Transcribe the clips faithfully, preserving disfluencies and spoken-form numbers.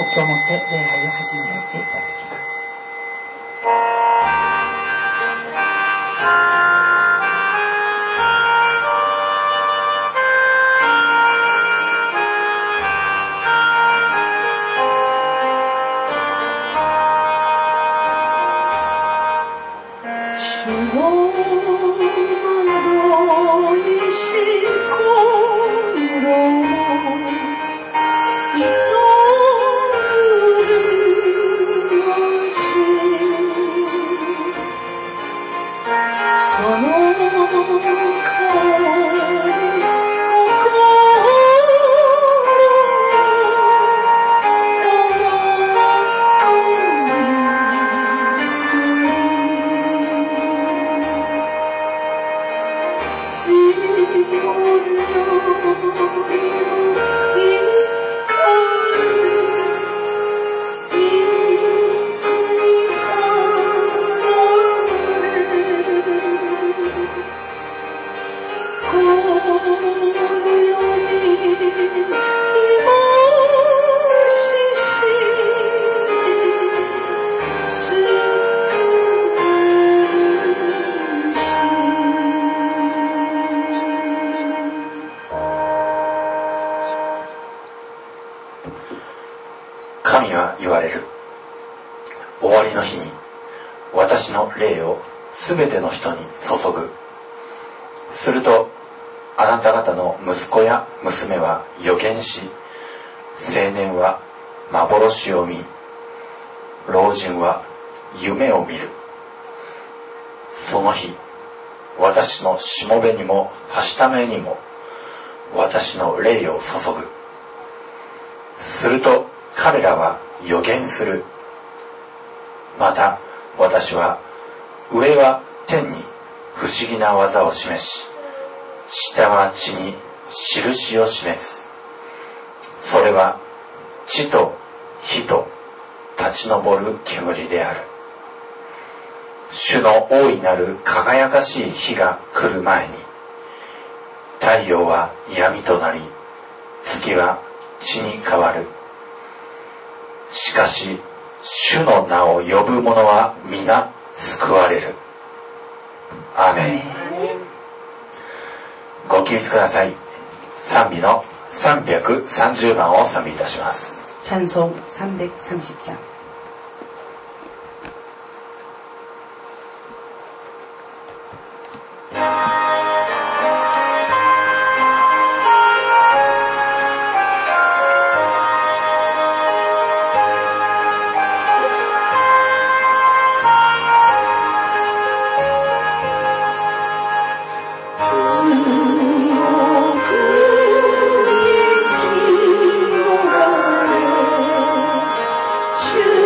を持って礼拝を始めさせていただきます。 神は言われる。終わりの日に私の霊をすべての人に注ぐ。するとあなた方の息子や娘は預言し、青年は幻を見、老人は夢を見る。その日、私のしもべにもはしためにも私の霊を注ぐ。すると彼らは預言する。また私は上は天に不思議な技を示し、下は地に印を示す。それは地と火と立ち上る煙である。主の大いなる輝かしい日が来る前に、太陽は闇となり、月は血に変わる。しかし主の名を呼ぶ者は皆救われる。アーメン。ご起立ください。賛美のさんびゃくさんじゅうばんを賛美いたします。 찬송 삼백삼십 장。 主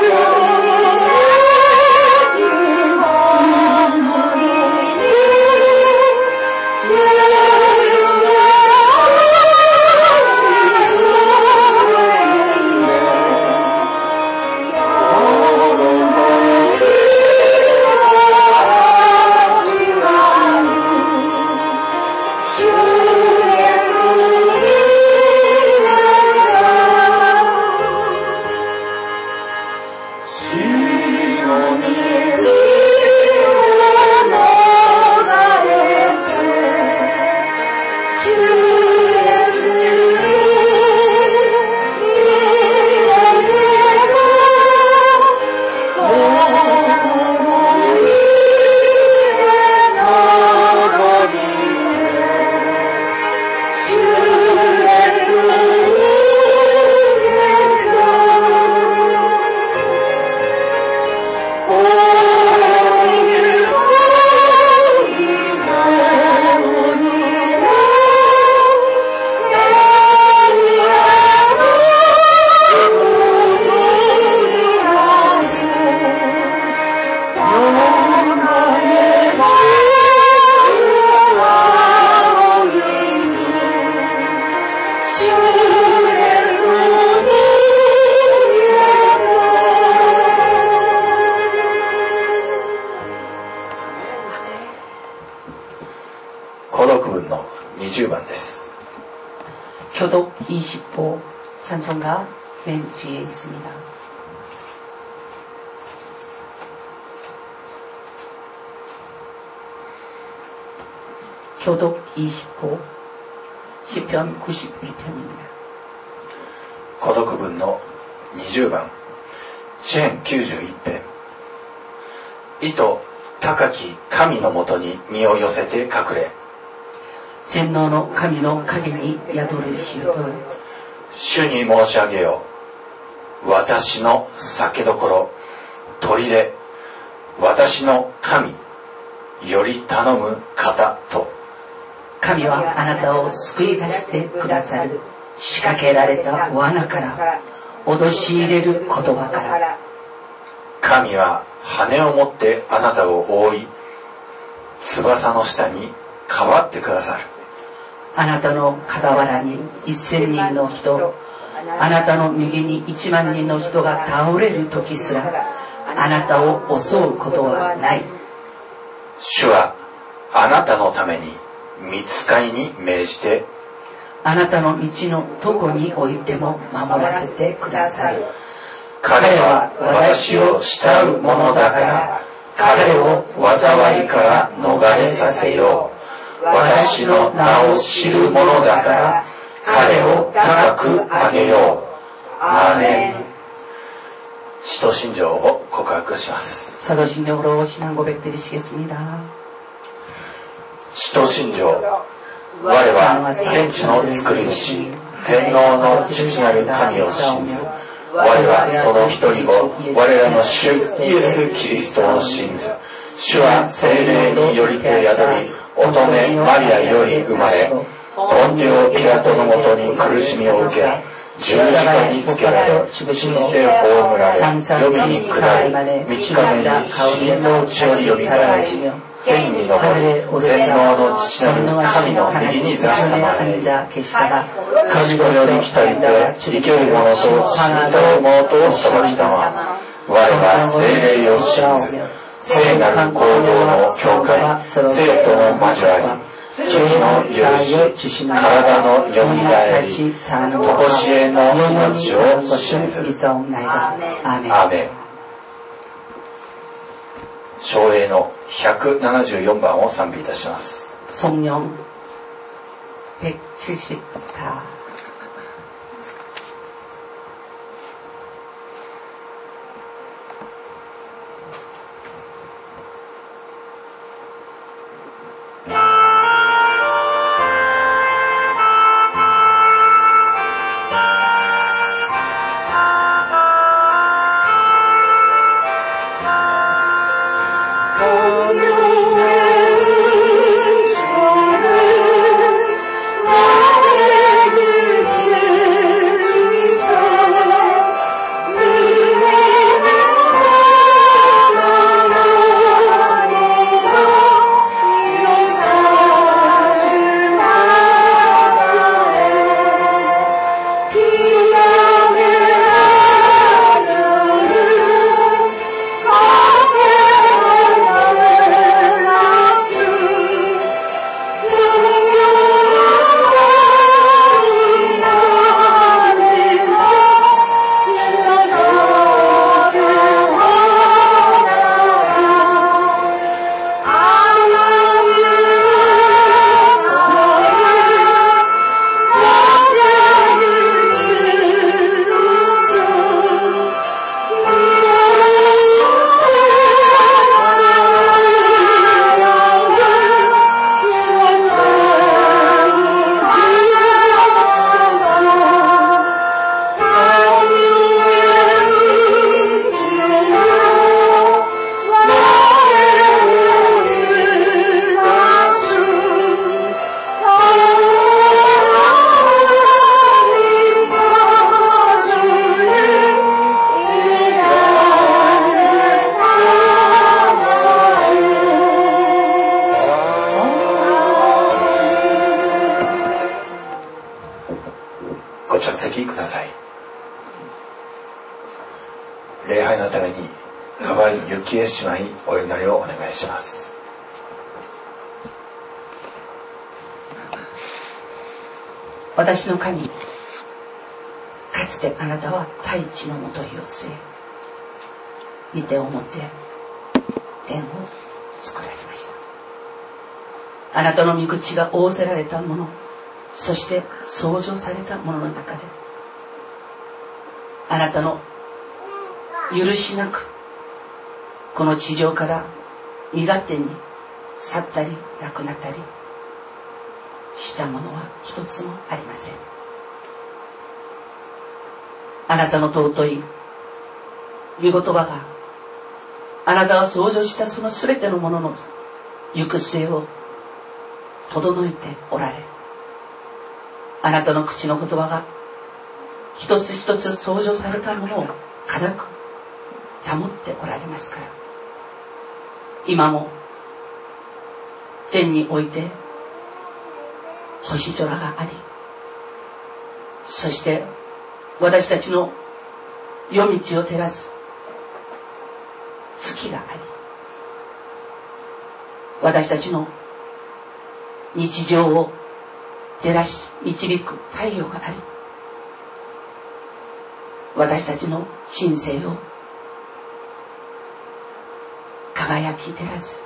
교독 이십 호 찬송가 맨 뒤에 있습니다. 교독 이십 호 시편 구십일 편입니다. 孤独文のにじゅうばん詩編きゅうじゅういち編意図高き神のもとに身を寄せて隠れ全能の神の影に宿る人よ、 主に申し上げよう。私の酒どころ、砦、私の神より頼む方と。 神はあなたを救い出してくださる。仕掛けられた罠から、脅し入れる言葉から。 神は羽を持ってあなたを覆い、翼の下にかわってくださる。 あなたの傍らに一千人の人、あなたの右に一万人の人が倒れる時すら、あなたを襲うことはない。 主はあなたのために御使いに命じて、 あなたの道のどこにおいても守らせてくださる。 彼は私を慕うものだから、彼を災いから逃れさせよう。私の名を知るものだから、彼を高く上げよう。アーメン。使徒信条を告白します。 사도신경으로 신앙 고백드리시겠습니다. 使徒信条。我は天地の作り主、全能の父なる神を信ず。我はその一人子、我らの主イエス・キリストを信ず。主は聖霊によりて宿り、乙女マリアより生まれ、ポンテオ・ピラトのもとに苦しみを受け、十字架につけられ、死んで葬られ、読みに下り、三日目に死人のうちよりよみがえり、天に昇り、全能の父なる神の右に座したまえ、賢より来たりて、生ける者と死んだる者と裁きたま。我は聖霊を信ず。聖なる行動の教会、生徒の交わり、罪の許し、体のよみがえり、とこしえの命を信ず。アーメン。唱詠のひゃくななじゅうよんばんを賛美いたします。 성령 백칠십사 성령의 손을 나에게 礼拝のために河合幸恵姉妹にお祈りをお願いします。 私の神、かつてあなたは大地のもといを据え、見て思って天を作られました。あなたの御口が仰せられたもの、そして創造されたものの中で、あなたの許しなくこの地上から身勝手に去ったりなくなったりしたものは一つもありません。あなたの尊い御言葉があなたが創造したそのすべてのものの行く末を整えておられ、あなたの口の言葉が一つ一つ創造されたものを固く保っておられますから、今も天において星空があり、そして私たちの夜道を照らす月があり、私たちの日常を照らし導く太陽があり、私たちの人生を輝き照らす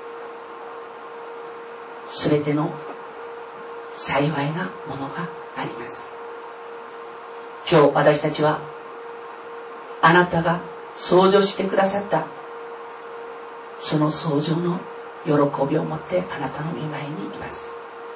すべての幸いなものがあります。今日私たちはあなたが創造してくださったその創造の喜びを持ってあなたの御前にいます。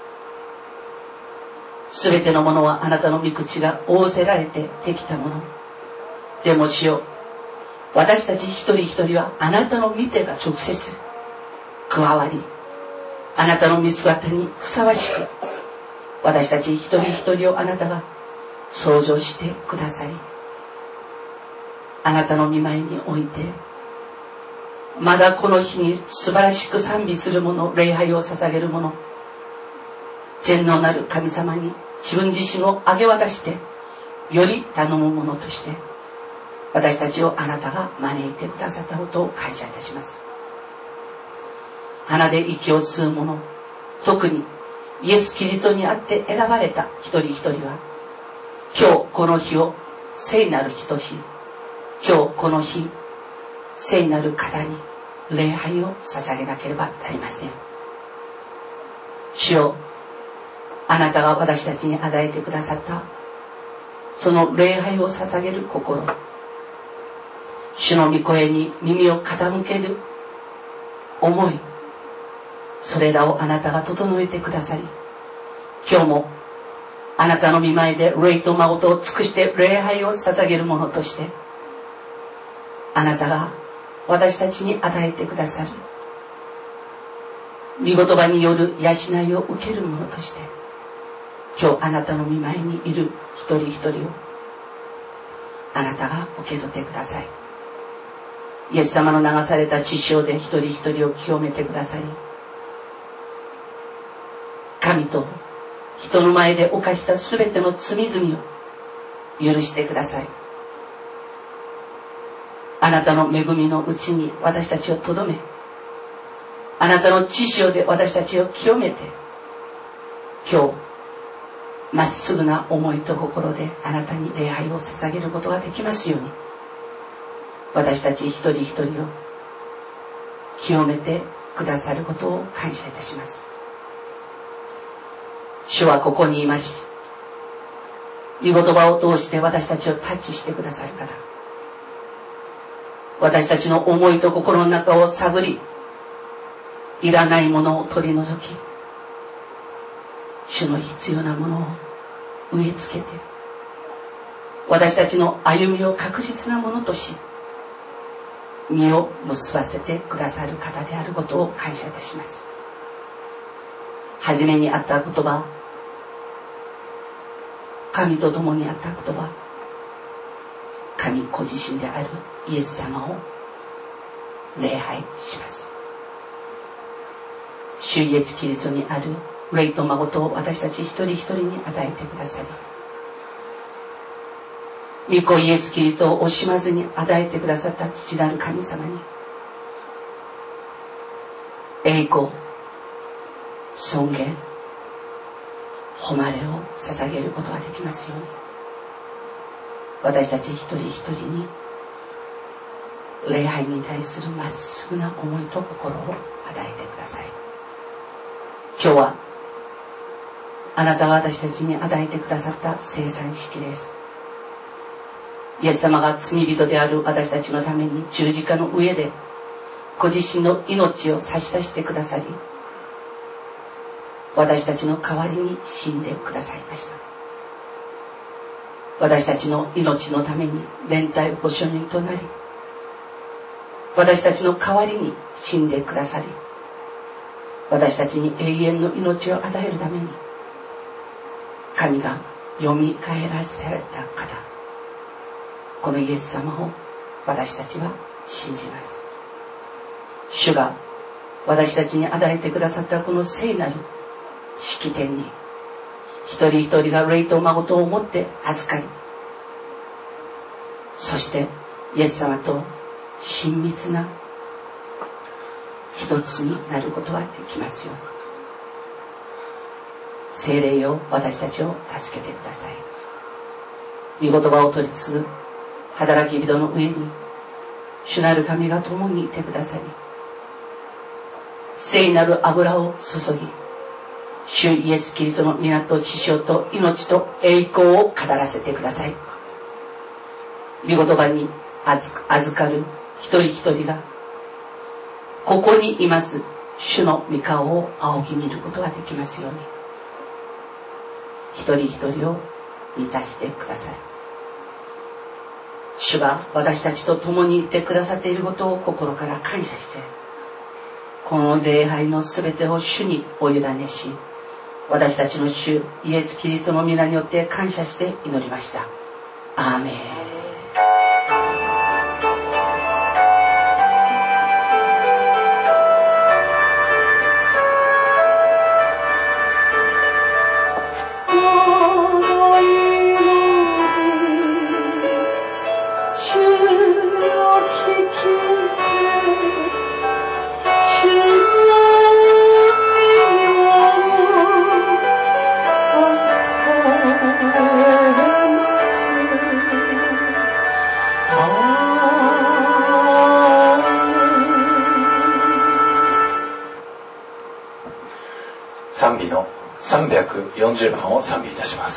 すべてのものはあなたの御口が仰せられてできたものでも、主よ、私たち一人一人はあなたの御手が直接加わり、あなたの御姿にふさわしく私たち一人一人をあなたが創造してくださり、あなたの御前においてまだこの日に素晴らしく賛美する者、礼拝を捧げる者、全能なる神様に自分自身を明け渡してより頼む者として私たちをあなたが招いてくださったことを感謝いたします。鼻で息を吸う者、特にイエス・キリストにあって選ばれた一人一人は、今日この日を聖なる日とし、今日この日聖なる方に礼拝を捧げなければなりません。主よ、あなたが私たちに与えてくださったその礼拝を捧げる心、主の御声に耳を傾ける思い、それらをあなたが整えてくださり、今日もあなたの御前で霊と真を尽くして礼拝を捧げる者として、あなたが私たちに与えてくださる御言葉による養いを受ける者として、今日あなたの御前にいる一人一人をあなたが受け取ってください。イエス様の流された血潮で一人一人を清めてくださり、神と人の前で犯したすべての罪々を許してください。あなたの恵みのうちに私たちをとどめ、あなたの血潮で私たちを清めて、今日まっすぐな思いと心であなたに礼拝を捧げることができますように、私たち一人一人を清めてくださることを感謝いたします。主はここにいまし、御言葉を通して私たちをタッチしてくださる方、私たちの思いと心の中を探り、いらないものを取り除き、主の必要なものを植え付けて、私たちの歩みを確実なものとし、実を結ばせてくださる方であることを感謝いたします。はじめにあった言葉、神と共にあった言葉、神ご自身であるイエス様を礼拝します。主イエスキリストにある霊と真を私たち一人一人に与えてくださり、 御子イエス・キリストを惜しまずに与えてくださった父なる神様に栄光、尊厳、誉れを捧げることができますように、私たち一人一人に礼拝に対するまっすぐな思いと心を与えてください。今日はあなたが私たちに与えてくださった聖餐式です。イエス様が罪人である私たちのために十字架の上でご自身の命を差し出してくださり、私たちの代わりに死んでくださいました。私たちの命のために連帯保証人となり、私たちの代わりに死んでくださり、私たちに永遠の命を与えるために神がよみがえらせられた方、このイエス様を私たちは信じます。主が私たちに与えてくださったこの聖なる式典に一人一人が霊と孫とを持って預かり、そしてイエス様と親密な一つになることができますように、聖霊よ私たちを助けてください。御言葉を取り継ぐ働き人の上に主なる神が共にいてくださり、聖なる油を注ぎ、主イエス・キリストの皆と血潮と命と栄光を語らせてください。御言葉に預かる一人一人がここにいます主の御顔を仰ぎ見ることができますように、一人一人を満たしてください。主が私たちと共にいてくださっていることを心から感謝して、この礼拝のすべてを主にお委ねし、私たちの主イエス・キリストの皆によって感謝して祈りました。アーメン。 賛美のさんびゃくよんじゅうばんを賛美いたします。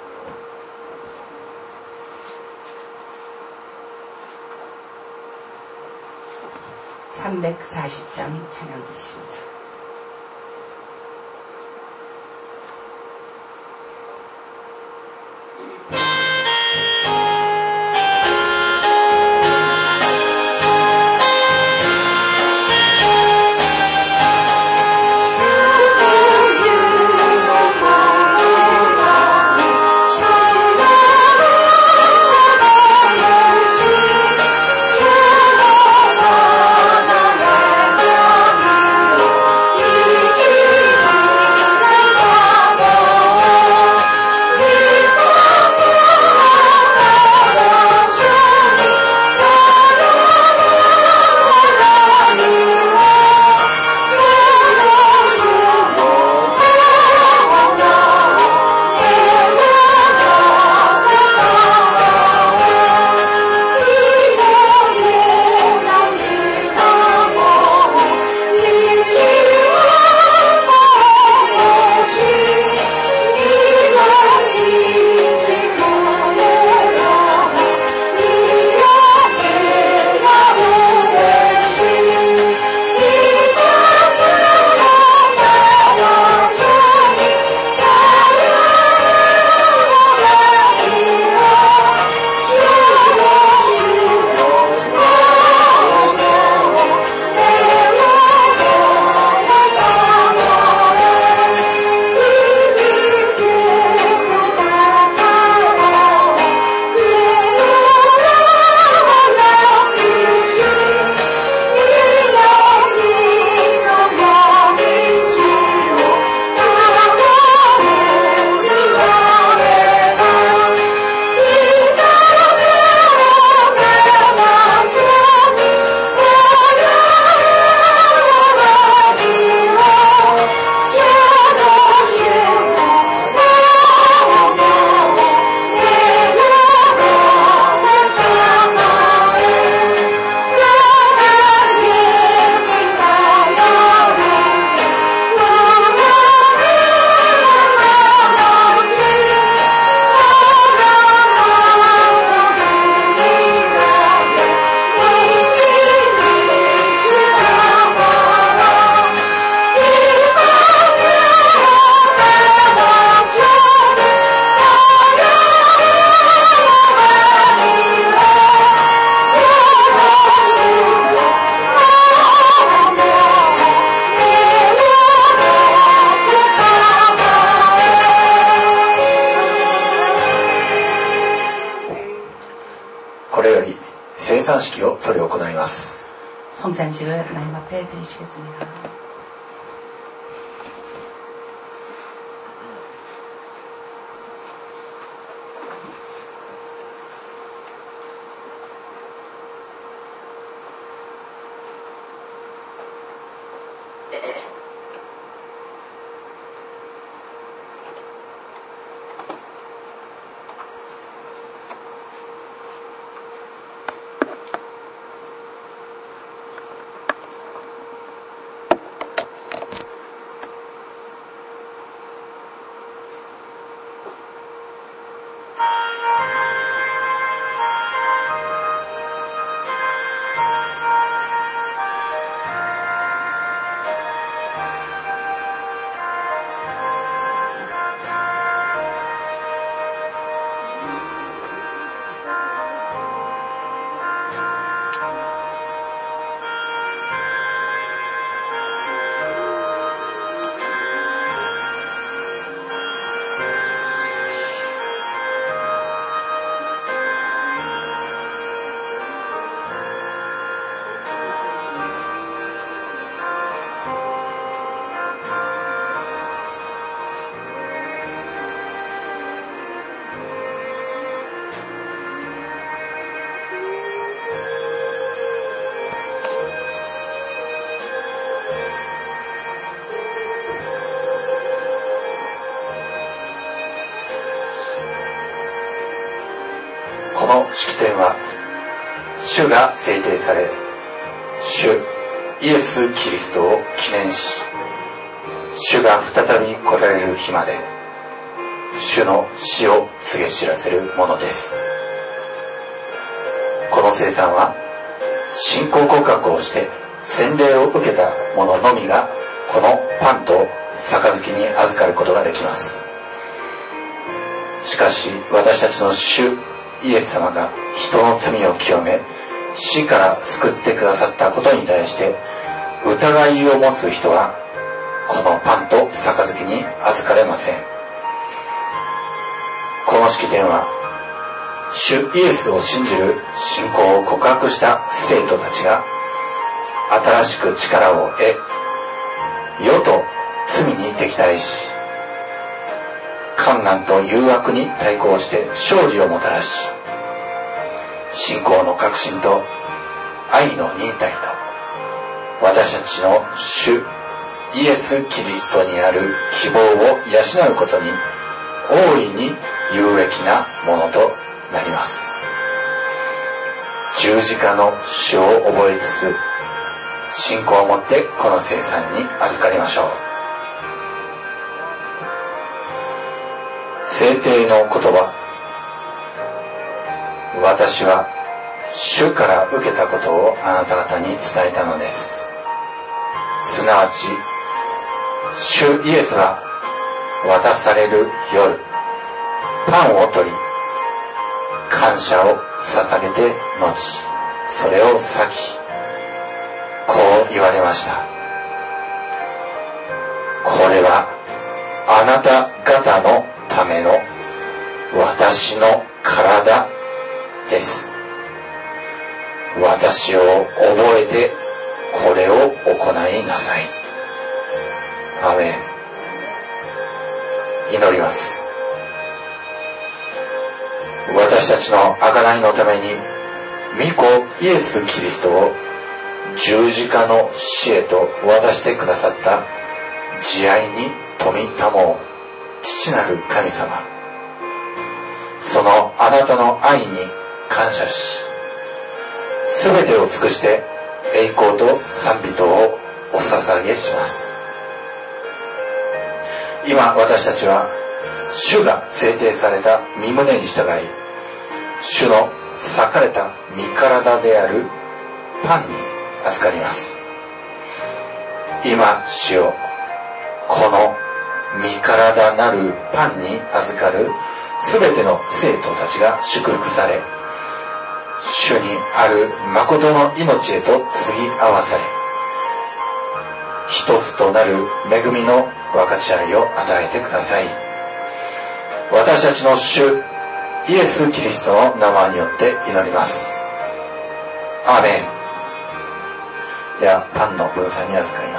삼백사십 장 찬양 드리십니다. Oh 生産式を執り行います。 성찬식을 하나님 앞에 드리시겠습니다. この式典は主が制定され、主イエス・キリストを記念し、主が再び来られる日まで主の死を告げ知らせるものです。この聖餐は信仰告白をして洗礼を受けた者のみがこのパンと杯に預かることができます。しかし私たちの主イエス様が人の罪を清め、死から救ってくださったことに対して疑いを持つ人はこのパンと杯に預かれません。この式典は主イエスを信じる信仰を告白した生徒たちが新しく力を得、世と罪に敵対し、患難と誘惑に対抗して勝利をもたらし、信仰の確信と愛の忍耐と私たちの主イエス・キリストにある希望を養うことに大いに有益なものとなります。十字架の主を覚えつつ、信仰を持ってこの聖餐に預かりましょう。聖帝の言葉、私は主から受けたことをあなた方に伝えたのです。すなわち主イエスは渡される夜、パンを取り感謝を捧げて後それを裂き、こう言われました。これはあなた方のための私の体です。私を覚えてこれを行いなさい。アーメン。祈ります。私たちの贖いのために御子イエス・キリストを十字架の死へと渡してくださった慈愛に富みたもう父なる神様、そのあなたの愛に感謝し、すべてを尽くして栄光と賛美とをお捧げします。今私たちは主が制定された御胸に従い、主の裂かれた御体であるパンに預かります。今主よ、この御体なるパンに預かるすべての生徒たちが祝福され、主にある誠の命へと継ぎ合わされ、一つとなる恵みの分かち合いを与えてください。私たちの主イエス・キリストの名前によって祈ります。 アーメン。ではパンの分散に預かります。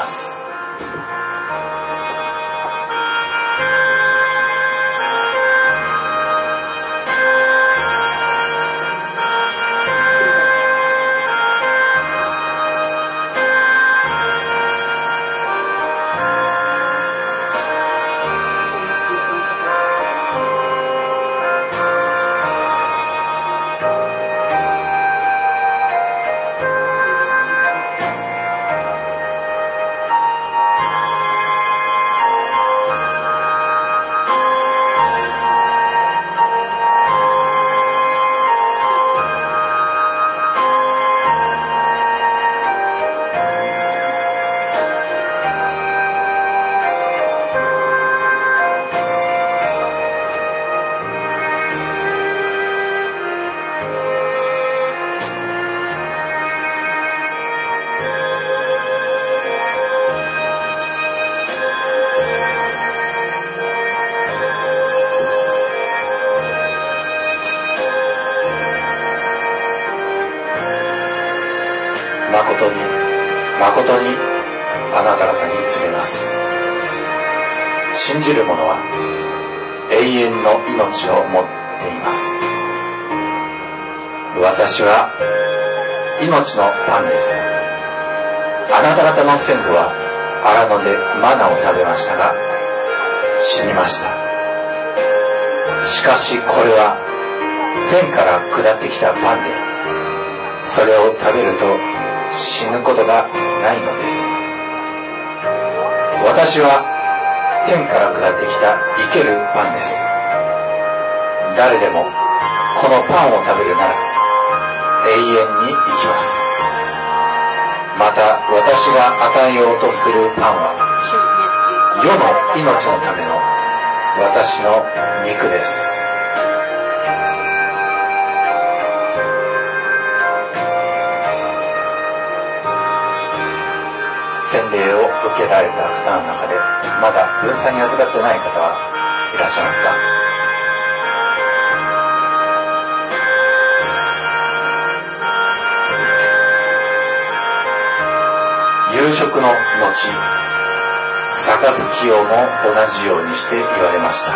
誠に誠にあなた方に告げます。信じる者は永遠の命を持っています。私は命のパンです。あなた方の先祖は荒野でマナを食べましたが死にました。しかしこれは天から下ってきたパンで、それを食べると死ぬことがないのです。私は天から下ってきた生けるパンです。誰でもこのパンを食べるなら永遠に生きます。また私が与えようとするパンは世の命のための私の肉です。洗礼を受けられた方の中でまだ分散に預かってない方はいらっしゃいますか？夕食の後、杯をも同じようにして言われました。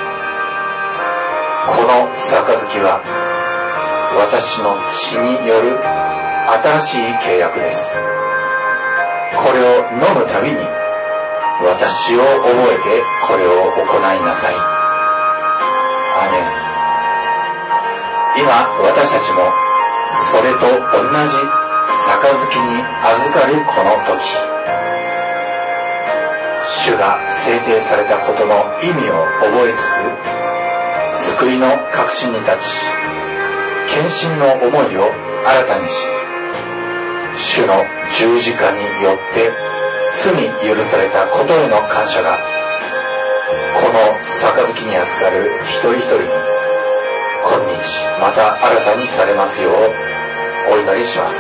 この杯は私の血による新しい契約です。これを飲むたびに私を覚えてこれを行いなさい。アーメン。今私たちもそれと同じ杯に預かるこの時、主が制定されたことの意味を覚えつつ、救いの確信に立ち、献身の思いを新たにし、主の十字架によって罪許されたことへの感謝がこの杯に預かる一人一人に今日また新たにされますようお祈りします。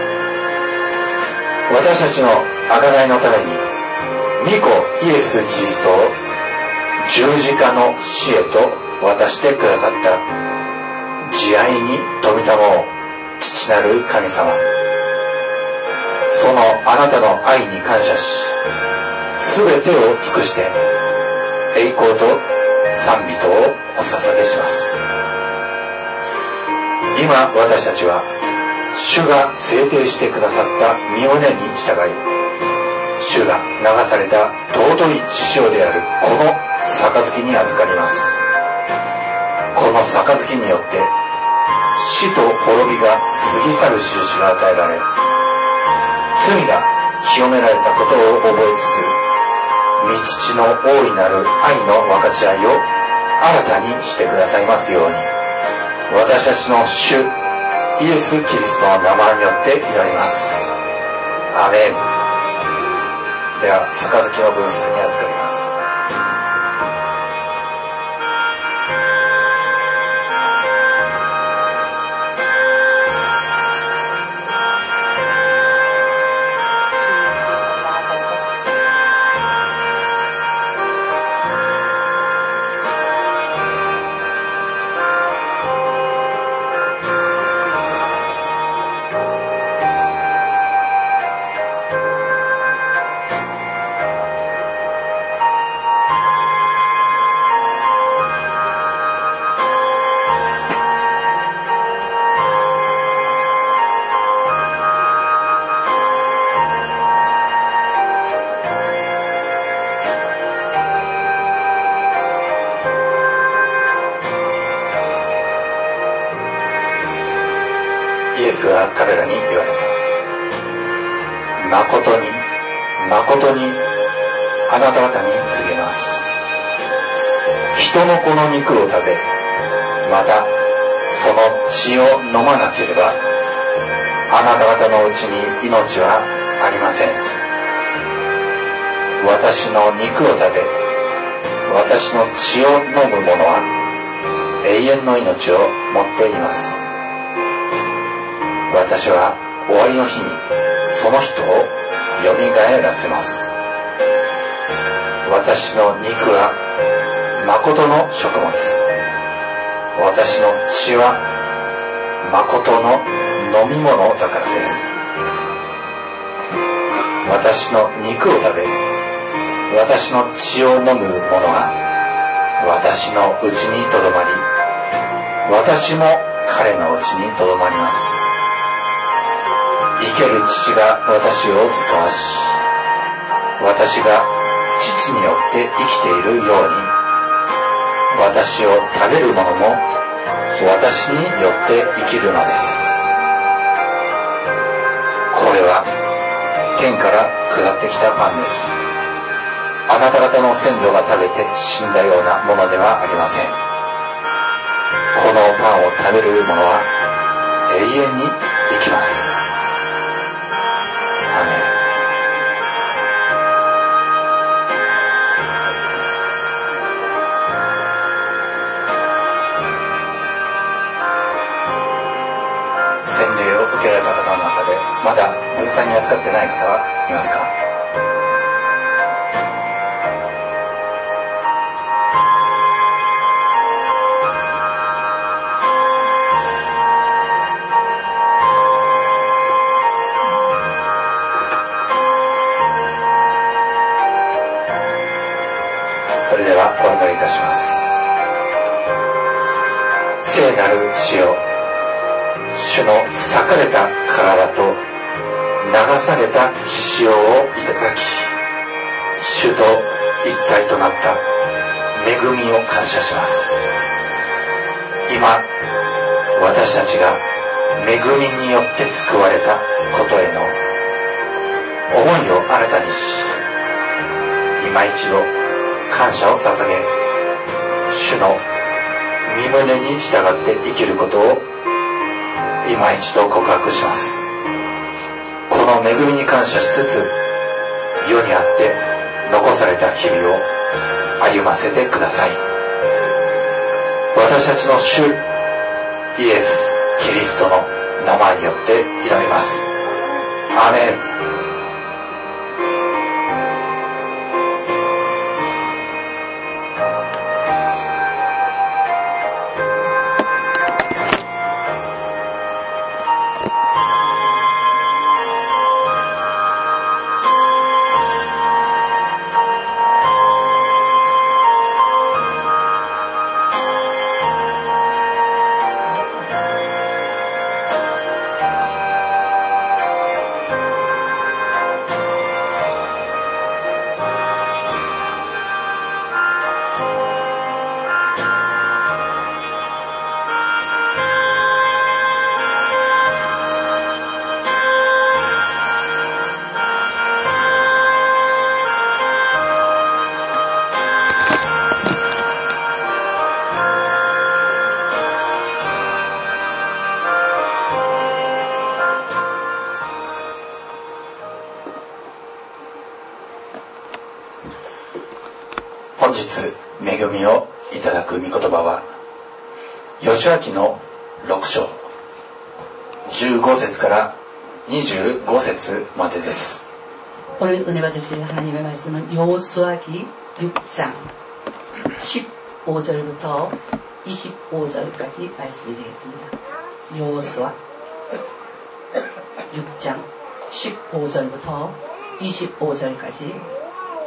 私たちの贖いのために御子イエス・キリストを十字架の死へと渡してくださった慈愛に富みたもう父なる神様、そのあなたの愛に感謝し、すべてを尽くして栄光と賛美とをお捧げします。今私たちは主が制定してくださった御旨に従い、主が流された尊い血潮であるこの杯に預かります。この杯によって死と滅びが過ぎ去る印が与えられ、罪が清められたことを覚えつつ、御父の大いなる愛の分かち合いを新たにしてくださいますように、私たちの主イエス・キリストの名前によって祈ります。アーメン。では杯の分散に預かります。 誠に誠にあなた方に告げます。人の子の肉を食べ、またその血を飲まなければ、あなた方のうちに命はありません。私の肉を食べ、私の血を飲む者は永遠の命を持っています。私は終わりの日にその人をよみがえらせます。私の肉は誠の食物です。私の血は誠の飲み物だからです。私の肉を食べ、私の血を飲む者が私のうちにとどまり、私も彼のうちにとどまります。生ける父が私を使わし、私が父によって生きているように、私を食べる者も私によって生きるのです。これは天から下ってきたパンです。あなた方の先祖が食べて死んだようなものではありません。このパンを食べる者は永遠に生きます。アメン。洗礼を受けられた方の中でまだ分散に扱ってない方はいますか？それではお祈りいたします。聖なる主よ、主の裂かれた体と流された血潮をいただき、主と一体となった恵みを感謝します。今私たちが恵みによって救われたことへの思いを新たにし、今一度感謝を捧げ、主の御胸に従って生きることを今一度告白します。この恵みに感謝しつつ、世にあって残された日々を歩ませてください。私たちの主イエス・キリストの名前によって祈ります。アーメン。本日恵みをいただく御言葉は義明のろく章じゅうご節からにじゅうご節までです。 오늘 은혜 받으실 하나님의 말씀은 여호수아기 육 장 십오 절부터 이십오 절까지 말씀이 되겠습니다. 여호수아 육 장 십오 절부터 이십오 절까지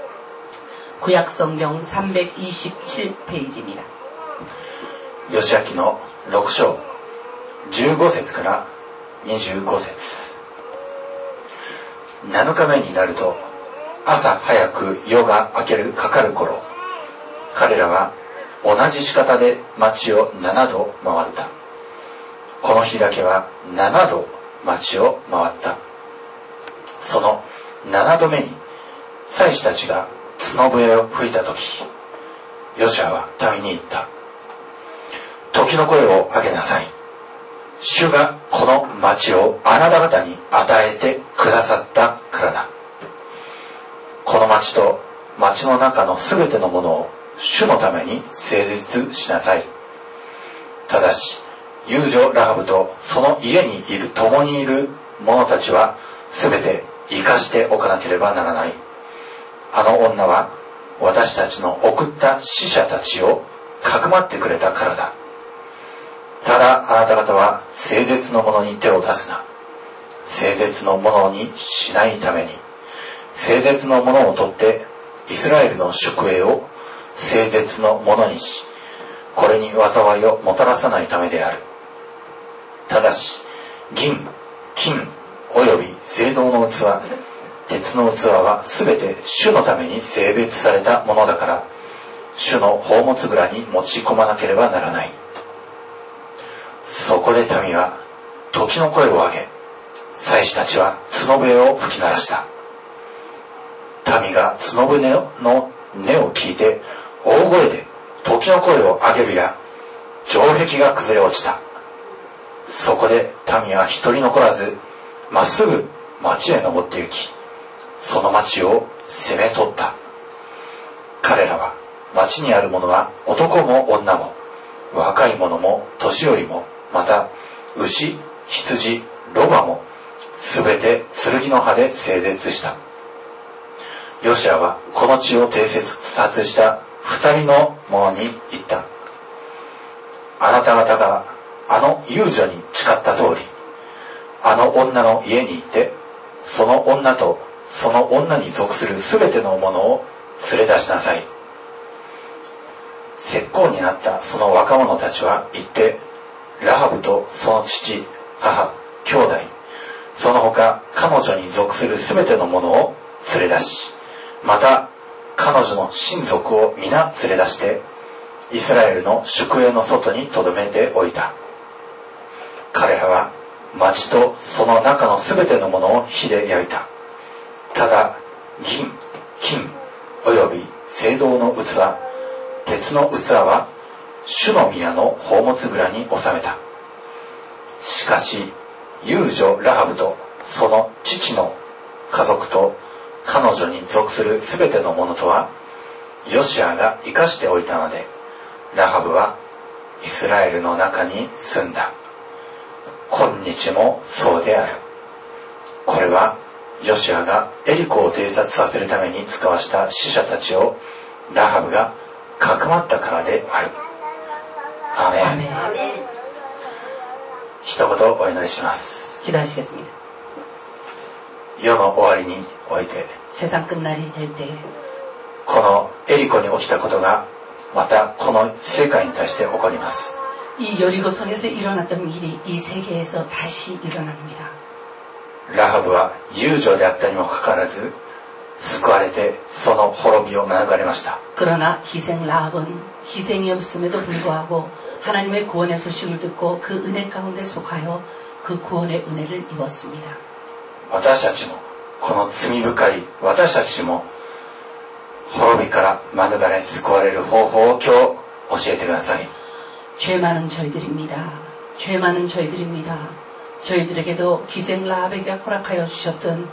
구약성경 삼백이십칠 페이지입니다. 義明のろく章じゅうご節からにじゅうご節。なのかめになると朝早く夜が明けるかかる頃、彼らは同じ仕方で町をななど回った。この日だけはななど町を回った。その七度目に祭司たちが角笛を吹いた時、ヨシュアは民に言った。時の声を上げなさい。主がこの町をあなた方に与えてくださったからだ。この町と町の中のすべてのものを主のために誠実しなさい。ただし、遊女ラハブとその家にいる共にいる者たちはすべて生かしておかなければならない。あの女は私たちの送った使者たちをかくまってくれたからだ。ただあなた方は聖絶のものに手を出すな。聖絶のものにしないために、聖絶のものを取ってイスラエルの宿営を聖絶のものにし、これに災いをもたらさないためである。ただし、銀、金および青銅の器、鉄の器はすべて主のために性別されたものだから、主の宝物蔵に持ち込まなければならない。そこで民は時の声を上げ、祭司たちは角笛を吹き鳴らした。民が角笛の音を聞いて大声で時の声を上げるや、城壁が崩れ落ちた。そこで民は一人残らず、まっすぐ町へ登って行き、その町を攻め取った。彼らは町にある者は男も女も、若い者も年寄りも、また牛、羊、ロバも、すべて剣の刃で整絶した。ヨシュアはこの地を偵察した二人の者に言った。あなた方があの遊女に誓った通り、あの女の家に行って、その女とその女に属するすべてのものを連れ出しなさい。石膏になったその若者たちは行って、ラハブとその父、母、兄弟、その他彼女に属するすべてのものを連れ出し、また彼女の親族を皆連れ出して、イスラエルの宿営の外に留めておいた。彼らは町とその中のすべてのものを火で焼いた。ただ銀、金および青銅の器、鉄の器は主の宮の宝物蔵に収めた。しかし遊女ラハブとその父の家族と彼女に属するすべてのものとはヨシュアが生かしておいたので、ラハブはイスラエルの中に住んだ。今日もそうである。これはヨシュアがエリコを偵察させるために使わした使者たちをラハブがかくまったからである。アーメン。アーメン。一言お祈りします。 기도하시겠습니다. 世の終わりにおいて、 세상 끝날이 될 때에 このエリコに起きたことがまたこの世界に対して起こります。 이 여리고성에서 일어났던 일이 이 세계에서 다시 일어납니다. ラハブは遊女であったにもかかわらず救われてその滅びを免れました。 그러나 희생 라합은 희생이었음에도 불구하고 하나님의 구원의 소식을 듣고 그 은혜 가운데 속하여 그 구원의 은혜를 입었습니다. 私たちもこの罪深い私たちも滅びから免れ救われる方法を今日教えてください。 죄 많은 저희들입니다. 죄 많은 저희들입니다. 저희들에게도 희생 라합에게 허락하여 주셨던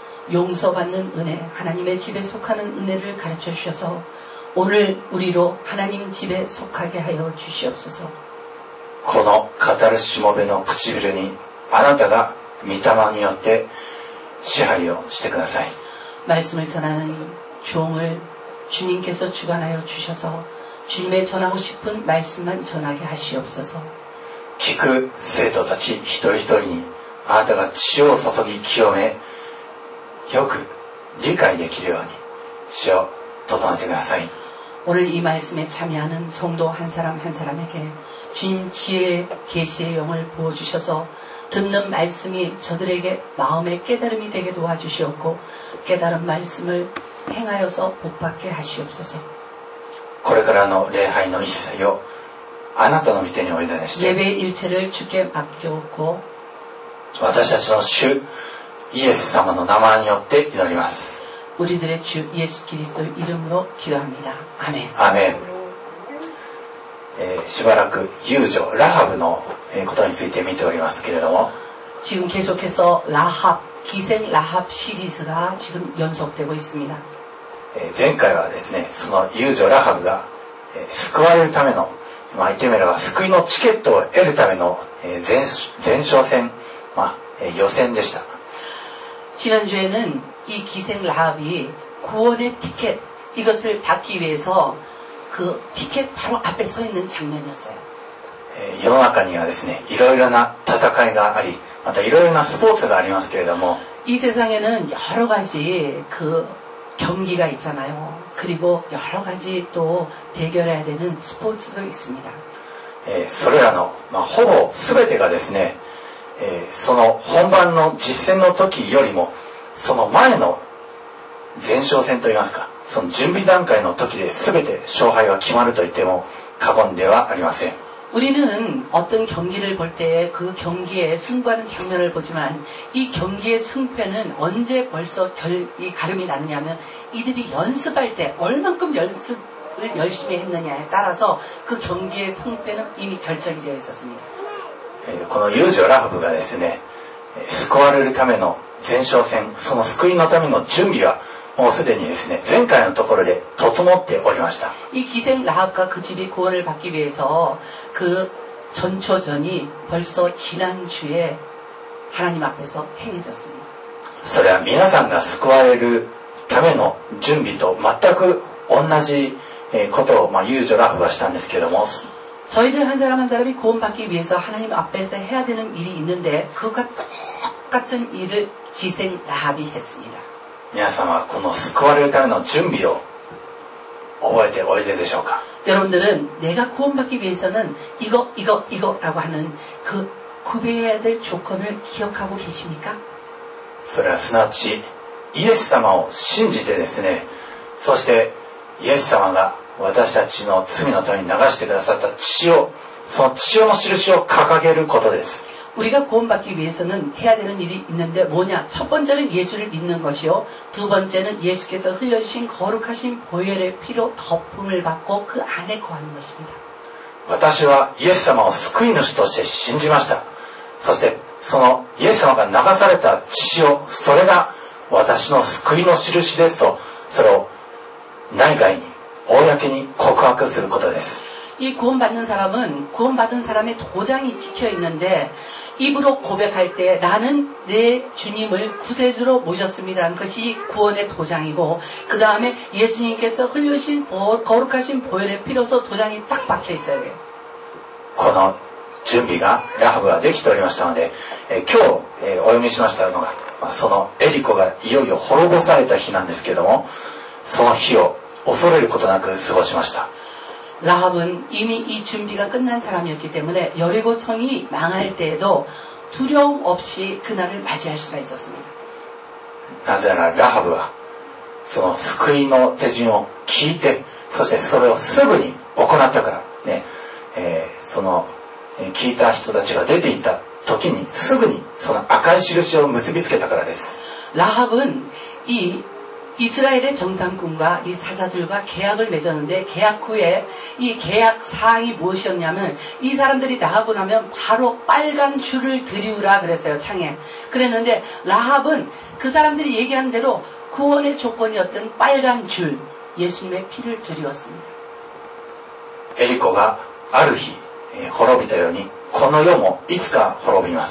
용서받는 은혜, 하나님의 집에 속하는 은혜를 가르쳐 주셔서 오늘 우리로 하나님 집에 속하게 하여 주시옵소서. この語るしもべの唇にあなたが御霊によって支配をしてください。 말씀을 전하는 종을 주님께서 주관하여 주셔서 주님의 전하고 싶은 말씀만 전하게 하시옵소서. 聞く生徒たち一人一人にあなたが血を注ぎ清め、よく理解できるように主を整えてください。 오늘 이 말씀에 참여하는 성도 한 사람 한 사람에게 주님 지혜의 계시의 영을 부어주셔서 듣는 말씀이 저들에게 마음의 깨달음이 되게 도와주시옵고 깨달은 말씀을 행하여서 복받게 하시옵소서. これからの礼拝の一切をあなたの御手にお委ねして、 예배 일체를 주께 맡겨오고 私たちの主イエス様の名前によって祈ります。 우리들의 주 예수 그리스도의 이름으로 기도합니다. 아멘. アーメン。えーしばらく遊女ラハブのことについて見ておりますけれども、 지금 계속해서 라합, 기생 라합 시리즈가 지금 연속되고 있습니다. えー前回はですね、その遊女ラハブが、えー救われるための、まあ、言ってみれば救いのチケットを得るための、えー前前哨戦、まあえー予選でした。 지난주에는 이 기생 라합이 구원의 티켓, 이것을 받기 위해서 그 티켓 바로 앞에 서 있는 장면이었어요. えー世の中にはですね、いろいろな戦いがあり、またいろいろなスポーツがありますけれども、 이 세상에는 여러 가지 그 경기가 있잖아요. 그리고 여러 가지 또 대결해야 되는 스포츠도 있습니다. えーそれらの、まあ、ほぼ全てがですね、えーその本番の実戦の時よりもその前の前哨戦といいますか、その準備段階の時で全て勝敗が決まると言っても過言ではありません。 우리는 어떤 경기를 볼 때 그 경기에 승부하는 장면을 보지만 이 경기의 승패는 언제 벌써 결, 이 가름이 나느냐면 이들이 연습할 때 얼만큼 연습을 열심히 했느냐에 따라서 그 경기의 승패는 이미 결정이 되어 있었습니다. えーこの遊女ラハブがですね、えー救われるための前哨戦、その救いのための準備はもうすでにですね、前回のところで整っておりました。 이 기생 라합과 그 집이 구원을 받기 위해서 그 전초전이 벌써 지난주에 하나님 앞에서 행해졌습니다. それは皆さんが救われるための準備と全く同じえーことを、まあ、遊女ラハブはしたんですけれども、 저희들 한 사람 한 사람이 구원받기 위해서 하나님 앞에서 해야 되는 일이 있는데 그것과 똑같은 일을 기생 라합이 했습니다. 皆様はこの救われるための準備を覚えておいででしょうか。 여러분들은 내가 구원받기 위해서는 이거 이거 이거라고 하는 그 구비해야 될 조건을 기억하고 계십니까? それはすなわちイエス様を信じてですね、そしてイエス様が私たちの罪のために流してくださった血を、その血の印を掲げることです。 우리가 구원받기 위해서는 해야 되는 일이 있는데 뭐냐? 첫 번째는 예수를 믿는 것이요. 두 번째는 예수께서 흘려주신 거룩하신 보혈의 피로 덮음을 받고 그 안에 거하는 것입니다. 私はイエス様を救い主として信じました。そしてそのイエス様が流された血潮、それが私の救いの印ですと、それを内外に公に告白することです。 이 구원받는 사람은 구원받은 사람의 도장이 찍혀 있는데 입으로 고백할 때 나는 내 주님을 구세주로 모셨습니다는 것이 구원의 도장이고 그 다음에 예수님께서 흘려주신 거룩하신 보혈의 피로서 도장이 딱 박혀 있어야 돼요. この準備がラハブはできておりましたので、えー今日、えーお読みしましたのが、まあ、そのエリコがいよいよ滅ぼされた日なんですけれども、その日を恐れることなく過ごしました。 라합은 이미 이 준비가 끝난 사람이었기 때문에 여리고 성이 망할 때에도 두려움 없이 그날을 맞이할 수가 있었습니다. なぜならラハブはその救いの手順を聞いて、そしてそれをすぐに行ったからね、えーそのえー聞いた人たちが出ていった時にすぐにその赤い印を結びつけたからです。 라합은 이 이스라엘의 정탐꾼과 이 사자들과 계약을 맺었는데 계약 후에 이 계약 사항이 무엇이었냐면 이 사람들이 나가고 나면 바로 빨간 줄을 들이우라 그랬어요. 창에. 그랬는데 라합은 그 사람들이 얘기한 대로 구원의 조건이었던 빨간 줄, 예수님의 피를 들이웠습니다. エリコがある日、えー滅びたようにこの世もいつか滅びます。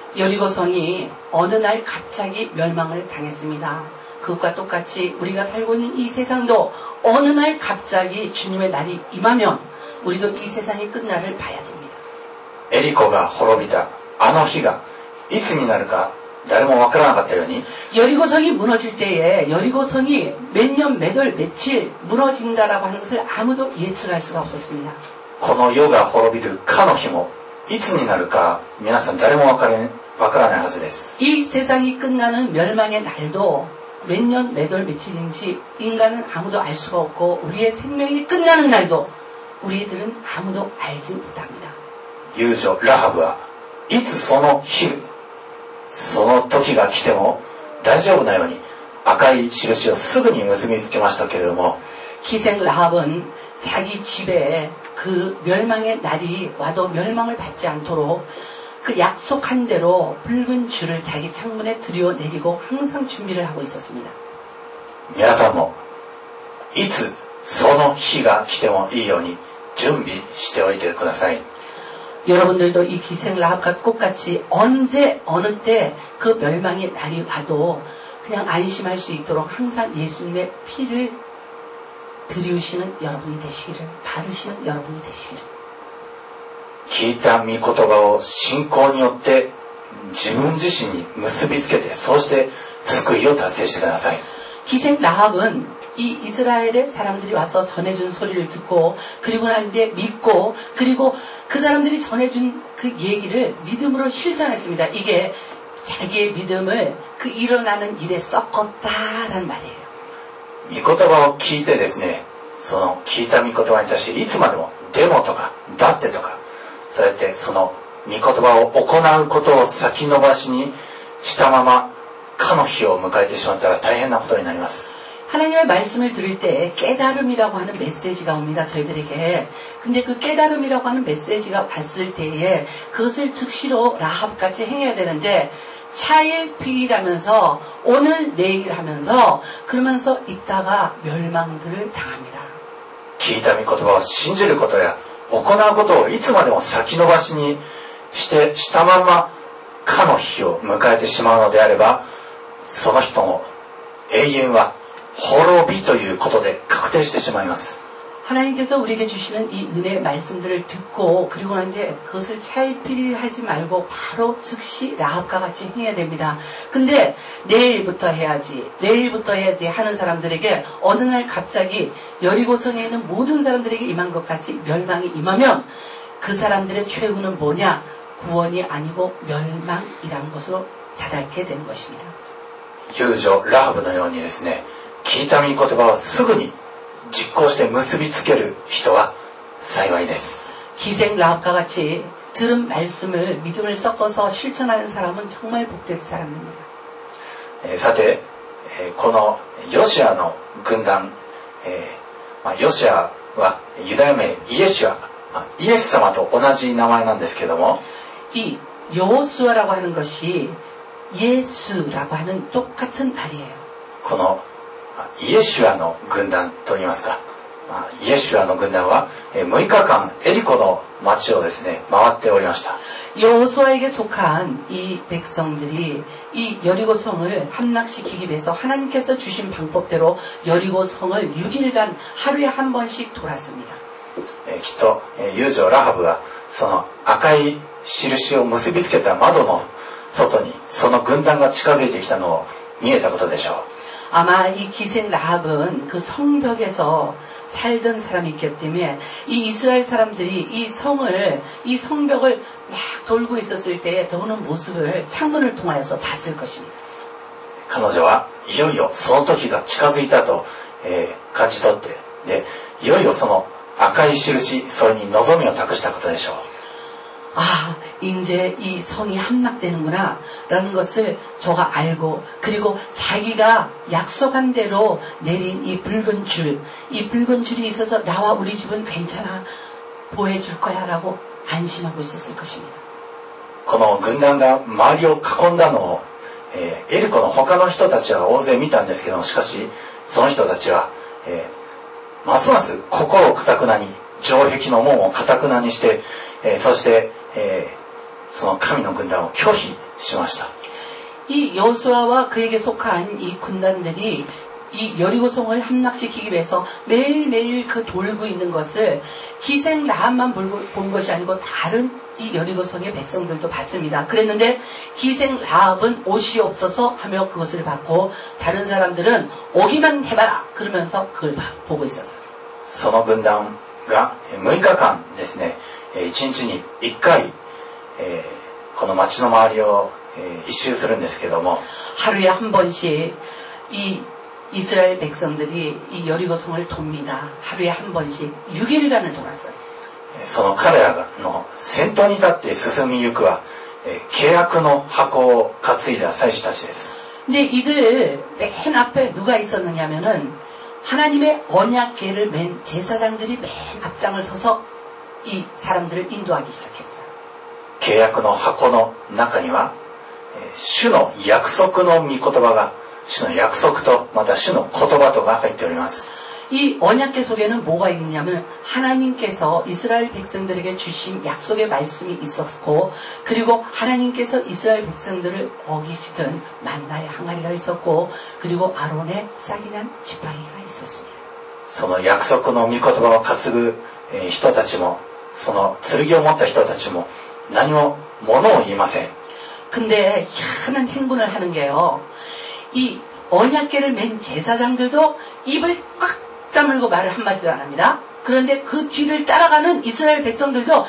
여리고성이 어느 날 갑자기 멸망을 당했습니다. 그것과 똑같이 우리가 살고 있는 이 세상도 어느 날 갑자기 주님의 날이 임하면 우리도 이 세상의 끝날을 봐야 됩니다. エリコが滅びたあの日がいつになるか誰もわからなかったように、 여리고성이 무너질 때에 여리고성이 몇 년, 몇 월, 며칠 무너진다라고 하는 것을 아무도 예측할 수가 없었습니다. この世が滅びるかの日もいつになるか皆さん誰もわからないわからないはずです。 이 세상이 끝나는 멸망의 날도 몇 년, 몇 월, 며칠인지 인간은 아무도 알 수가 없고 우리의 생명이 끝나는 날도 우리들은 아무도 알지 못합니다. 遊女ラハブはいつその日その時が来ても大丈夫なように赤い印をすぐに結びつけましたけれども、 기생 라합은 자기 집에 그 멸망의 날이 와도 멸망을 받지 않도록 그 약속한 대로 붉은 줄을 자기 창문에 들여내리고 항상 준비를 하고 있었습니다. 皆さんもいつその日が来てもいいように準備しておいてください。 여러분들도 이 기생 라합과 똑같이 언제 어느 때 그 멸망의 날이 와도 그냥 안심할 수 있도록 항상 예수님의 피를 들이우시는 여러분이 되시기를, 바르시는 여러분이 되시기를. 聞いた御言葉を信仰によって自分自身に結びつけて、そうして救いを達成してください。 기생 라합은 이 이스라엘의 사람들이 와서 전해준 소리를 듣고 그리고 난 뒤에 믿고 그리고 그 사람들이 전해준 그 얘기를 믿음으로 실천했습니다. 이게 자기의 믿음을 그 일어나는 일에 섞었다라는 말이에요. 御言葉を聞いてですね、その聞いた御言葉に対していつまでもでもとかだってとか、そうやってその御言葉を行うことを先延ばしにしたままかの日を迎えてしまったら大変なことになります。 하나님의 말씀을 들을 때 깨달음이라고 하는 메시지가 옵니다. 저희들에게. 근데 그 깨달음이라고 하는 메시지가 왔을 때에 그것을 즉시로 라합같이 행해야 되는데 차일피일하면서 오늘 내일 하면서 그러면서 있다가 멸망들을 당합니다. 聞いた御言葉を信じることや行うことをいつまでも先延ばしにしてしたままかの日を迎えてしまうのであれば、その人の永遠は滅びということで確定してしまいます。 하나님께서 우리에게 주시는 이 은혜의 말씀들을 듣고 그리고 난 뒤에 그것을 차일피일하지 말고 바로 즉시 라합과 같이 해야 됩니다. 근데 내일부터 해야지 내일부터 해야지 하는 사람들에게 어느 날 갑자기 여리고성에 있는 모든 사람들에게 임한 것 같이 멸망이 임하면 그 사람들의 최후는 뭐냐? 구원이 아니고 멸망이라는 것으로 다다르게 되는 것입니다. 遊女ラハブのようにですね、聞いた御言葉をすぐに実行して結びつける人は幸いです。 기생 라합과 같이 들은 말씀을 믿음을 섞어서 실천하는 사람은 정말 복된 사람입니다. えー、さて、えー、このヨシアの軍団、えーまあ、ヨシアはユダヤ名イエシュア、まあ、イエス様と同じ名前なんですけども、 이 여호수아라고 하는 것이 예수라고 하는 똑같은 말이에요. このイエシュアの軍団といいますか、イエシュアの軍団はむいかかんエリコの町をですね回っておりました。 여호수아에게 속한 이 백성들이 이 여리고성을 함락시키기 위해서 하나님께서 주신 방법대로 여리고성을 육 일간 하루에 한 번씩 돌았습니다. きっと遊女ラハブがその赤い印を結びつけた窓の外にその軍団が近づいてきたのを見えたことでしょう。 아마 이 기생 라합은 그 성벽에서 살던 사람이기 때문에 이 이스라엘 사람들이 이 성을 이 성벽을 막 돌고 있었을 때 도는 모습을 창문을 통하여서 봤을 것입니다. 彼女はいよいよその時が近づいたと、えー、感じ取って、でいよいよその赤い印、それに望みを託したことでしょう。 아, 이제 이 성이 함락되는구나 라는 것을 저가 알고 그리고 자기가 약속한 대로 내린 이 붉은 줄, 이 붉은 줄이 있어서 나와 우리 집은 괜찮아 보호해줄 거야 라고 안심하고 있었을 것입니다. この軍団が周りを囲んだのを、えー、エリコの他の人たちは大勢見たんですけども、しかしその人たちは、えー、ますます心を固くなに城壁の門を固くなにして、えー、そして、えー、その神の軍団を拒否しました。 이 여호수아와 그에게 속한 이 군단들이 이 여리고성을 함락시키기 위해서 매일매일 그 돌고 있는 것을 기생 라합만 본 것이 아니고 다른 이 여리고성의 백성들도 봤습니다. 그랬는데 기생 라합은 옷이 없어서 하며 그것을 봤고 다른 사람들은 오기만 해봐라 그러면서 그걸 보고 있었어요. その軍団がむいかかんですね、いちにちにいっかい、えー、この町の周りを、えー、一周するんですけども 하루에 한 번씩 이 이스라엘 백성들이 이 여리고성을 돕니다. 하루에 한 번씩 육 일간을 돌았어요. その彼らの先頭に立って進みゆくはえー、契約の箱を担いだ祭司たちです。 근데 이들 맨 앞에 누가 있었느냐면은 하나님의 언약궤를 맨 제사장들이 맨 앞장을 서서 이 사람들을 인도하기 시작했어요. 契約の箱の中には、えー、主の約束の御言葉が、主の約束とまた主の言葉とが入っております。 이 언약궤 속에는 뭐가 있느냐면 하나님께서 이스라엘 백성들에게 주신 약속의 말씀이 있었고, 그리고 하나님께서 이스라엘 백성들을 어기시던 만나의 항아리가 있었고, 그리고 아론의 싹이 난 지팡이가 있었습니다. その約束の御言葉を担ぐ人たちも、その剣を持った人たちも何も物を言いません。 근데 희한한 행군을 하는 게요, 이 언약궤를 맨 제사장들도 입을 꽉 다물고 말을 한마디도 안 합니다. 그런데 그 뒤를 따라가는 이스라엘 백성들도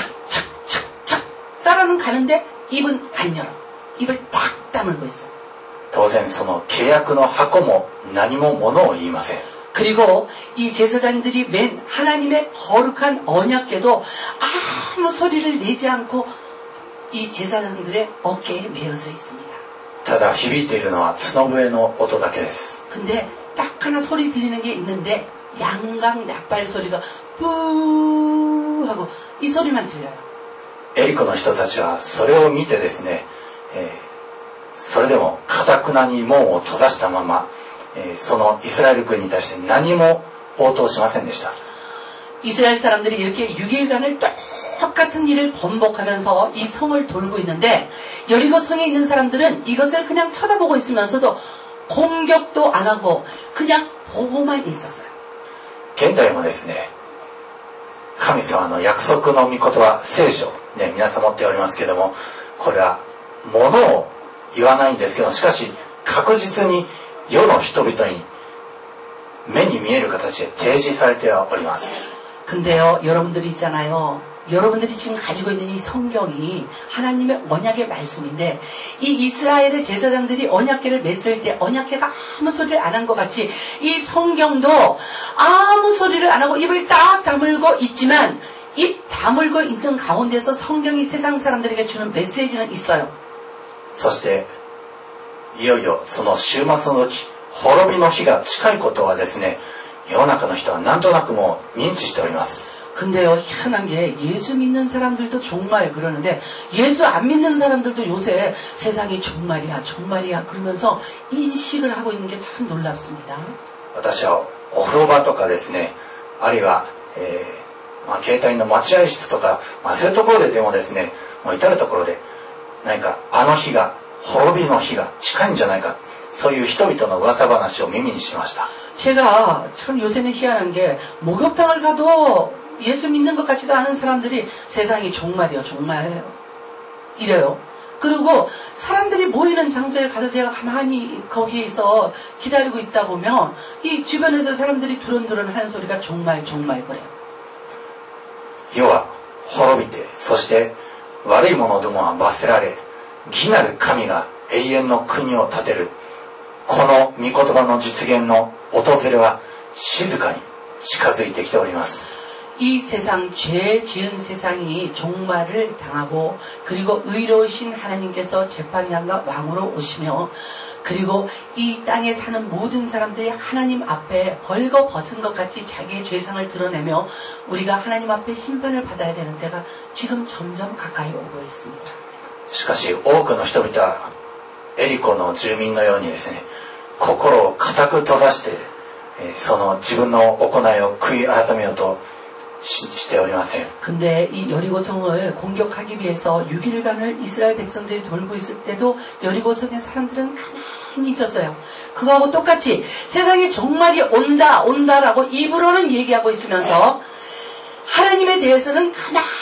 착착착착 따라는 가는데 입은 안 열어. 입을 딱 다물고 있어. 当然その契約の箱も何も物を言いません。 그리고 이 제사장들이 맨 하나님의 거룩한 언약궤도 아무 소리를 내지 않고 이 제사장들의 어깨에 메어져 있습니다. ただ響いているのは角笛の音だけです。 근데 딱 하나 소리 들리는 게 있는데 양강 낙발 소리가 뿌 하고 이 소리만 들려요. エリコの人たちはそれを見てですね、えー、それでも堅くなに門を閉ざしたまま、えー、そのイスラエル軍に対して何も応答しませんでした。 이스라엘 사람들이 이렇게 육 일간을 똑같은 일을 번복하면서 이 성을 돌고 있는데 여리고 성에 있는 사람들은 이것을 그냥 쳐다보고 있으면서도 공격도 안 하고 그냥 보고만 있었어요. 現代もですね、神様の約束の御言葉、聖書、ね、皆さん持っておりますけれども、これは物を言わないんですけど、しかし確実に世の人々に目に見える形で提示されております。 근데요, 여러분들이 있잖아요. 여러분들이 지금 가지고 있는 이 성경이 하나님의 언약의 말씀인데 이 이스라엘의 제사장들이 언약궤를 맸을 때 언약궤가 아무 소리를 안 한 것 같이 이 성경도 아무 소리를 안 하고 입을 딱 다물고 있지만 입 다물고 있는 가운데서 성경이 세상 사람들에게 주는 메시지는 있어요. そしていよいよその終末の時、滅びの日が近いことはですね、世の中の人はなんとなくもう認知しております。 근데요, 희한한 게 예수 믿는 사람들도 종말 그러는데 예수 안 믿는 사람들도 요새 세상이 종말이야 종말이야 그러면서 인식을 하고 있는 게 참 놀랍습니다. 私はお風呂場とかですね、あるいは、えーまあ、携帯の待合室とか、まあ、そういうところででもですね、もう至るところで何かあの日が滅びの日が近いんじゃないか、そういう人々の噂話を耳にしました。 제가 참 요새는 희한한 게 목욕탕을 가도 예수 믿는 것 같지도 않은 사람들이 세상이 종말이요 종말 이래요. 그리고 사람들이 모이는 장소에 가서 제가 가만히 거기에 있어 기다리고 있다 보면 이 주변에서 사람들이 두런두런 하는 소리가 종말 종말 그래요. 世は滅びて、そして悪い者どもは罰せられ、義なる神が永遠の国を建てる、この御言葉の実現の訪れは静かに近づいてきております。 이 세상, 죄 지은 세상이 종말을 당하고 그리고 의로우신 하나님께서 재판장과 왕으로 오시며 그리고 이 땅에 사는 모든 사람들이 하나님 앞에 벌거벗은 것 같이 자기의 죄상을 드러내며 우리가 하나님 앞에 심판을 받아야 되는 때가 지금 점점 가까이 오고 있습니다. しかし多くの人々はエリコの住民のようにですね、心を固く閉ざして、その自分の行いを悔い改めようとしておりません。 근데 이 여리고성을 공격하기 위해서 육 일간을 이스라엘 백성들이 돌고 있을 때도 여리고성의 사람들은 가만히 있었어요. 그거하고 똑같이 세상에 종말이 온다 온다라고 입으로는 얘기하고 있으면서 하나님에 대해서는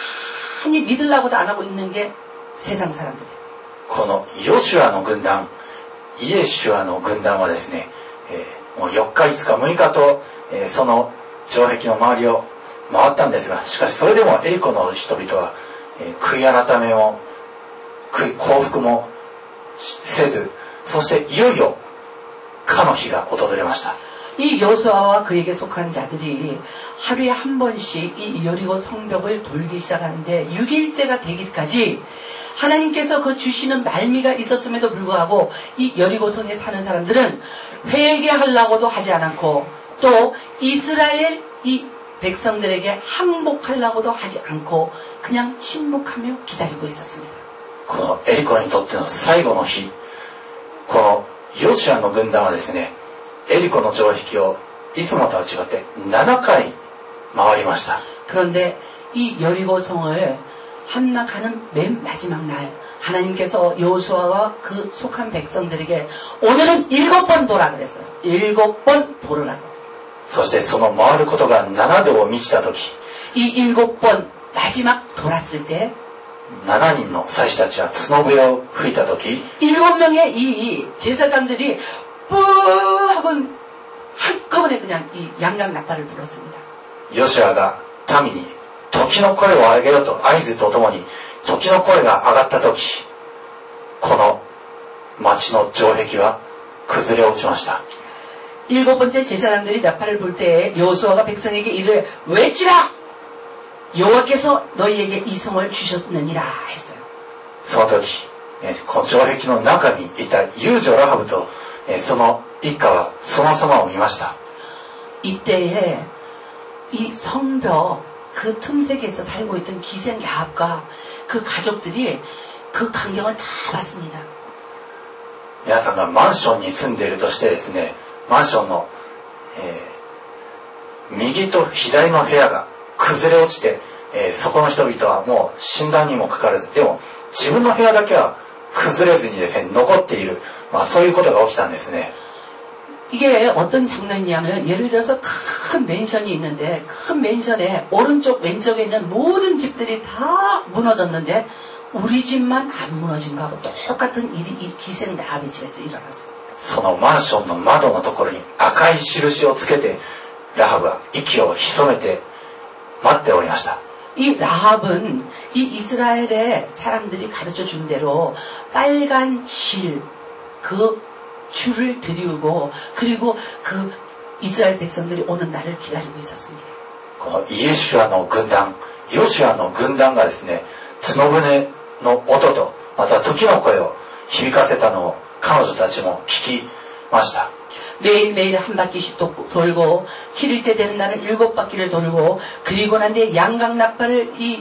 가만히 믿으려고도 안 하고 있는 게 세상 사람들이에요. このヨシュアの軍団、イエシュアの軍団はですね、えー、もうよっかいつかむいかと、えー、その城壁の周りを回ったんですが、しかしそれでもエリコの人々は、えー、悔い改めも降伏もせず、そしていよいよかの日が訪れました。 이 여호수아와 그에게 속한 자들이 하루에 한 번씩 이 여리고 성벽을 돌기 시작하는데 육 일째가 되기까지 하나님께서 그 주시는 말미가 있었음에도 불구하고 이 여리고성에 사는 사람들은 회개하려고도 하지 않았고 또 이스라엘 이 백성들에게 항복하려고도 하지 않고 그냥 침묵하며 기다리고 있었습니다. このエリコにとっての最後の日、このヨシュアの軍団はですね、エリコの城壁をいつもとは違ってななかい回りました。 그런데 이 여리고성을 함락하는 맨 마지막 날 하나님께서 여호수아와 그 속한 백성들에게 오늘은 일곱 번 돌아 그랬어요. 일곱 번 돌으라고. そしてその回ることがななどを満ちた時、 이 일곱 번 마지막 돌았을 때 しちにんの祭司たちは角笛を吹いた時、 일곱 명의 이 제사장들이 뿌 하고 한꺼번에 그냥 이 양각 나팔을 불었습니다. ヨシュアが民に時の声を上げよと合図とともに時の声が上がった時、この町の城壁は崩れ落ちました。 일곱 번째 제사장들이 나팔을 불 때에 여호수아가 백성에게 이르되 외치라! 여호와께서 너희에게 이 성을 주셨느니라 했어요. その時、この城壁の中にいた遊女ラハブとその一家はその様を見ました。 이때에 이 성벽 그 틈새에서 살고 있던 기생 라합과 그 가족들이 그 광경을 다 봤습니다. 皆さんがマンションに住んでいるとしてですね、マンションの、えー、右と左の部屋が崩れ落ちて、えー、そこの人々はもう死んだにもかかわらず、でも自分の部屋だけは崩れずにですね、残っている、まあ、そういうことが起きたんですね。 이게 어떤 장면이냐면 예를 들어서 큰 맨션이 있는데 큰 맨션에 오른쪽 왼쪽에 있는 모든 집들이 다 무너졌는데 우리 집만 안 무너진 거하고 똑같은 일이 이 기생 라합의 집에서 일어났어요. そのマンションの窓のところに赤い印をつけてラハブは息を潜めて待っておりました。 이 라합은 이 이스라엘의 사람들이 가르쳐 준 대로 빨간 실, 그 줄을 들이우고 그리고 그 이스라엘 백성들이 오는 날을 기다리고 있었습니다. このイエシュアの軍団、ヨシュアの軍団がですね、角舟の音とまた時の声を響かせたのを彼女たちも聞きました。 매일매일 한 바퀴씩 돌고 칠 일째 되는 날은 일곱 바퀴를 돌고 그리고 난 뒤에 양각 나팔을 이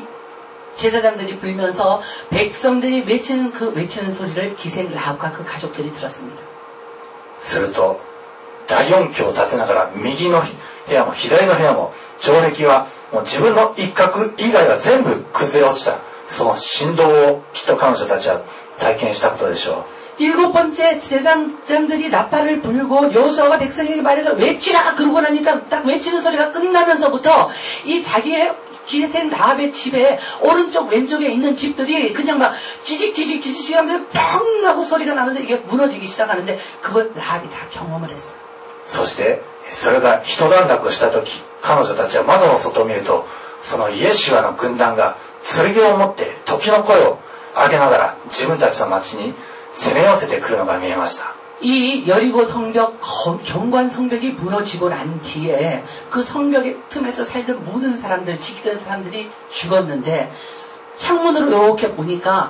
제사장들이 불면서 백성들이 외치는 그 외치는 소리를 기생 라합과 그 가족들이 들었습니다. すると大音響を立てながら右の部屋も左の部屋も城壁はもう自分の一角以外は全部崩れ落ちた、その振動をきっと彼女たちは体験したことでしょう。 일곱 번째 제사장들이 나팔을 불고 여호수아가 백성에게 말해서 외치라 그러고 나니까 딱 외치는 소리가 끝나면서부터 이 자기의 기생 라합의 집에 오른쪽 왼쪽에 있는 집들이 그냥 막 지직지직 지직 하면서 뻥 하고 소리가 나면서 이게 무너지기 시작하는데 그걸 라합이 다 경험을 했어요. そしてそれが一段落した時、彼女たちは窓の外を見るとそのイエシュアの軍団が剣を持って時の声を上げながら自分たちの町に攻め寄せてくるのが見えました。 이 여리고 성벽, 경관 성벽이 무너지고 난 뒤에 그 성벽의 틈에서 살던 모든 사람들, 지키던 사람들이 죽었는데 창문으로 이렇게 보니까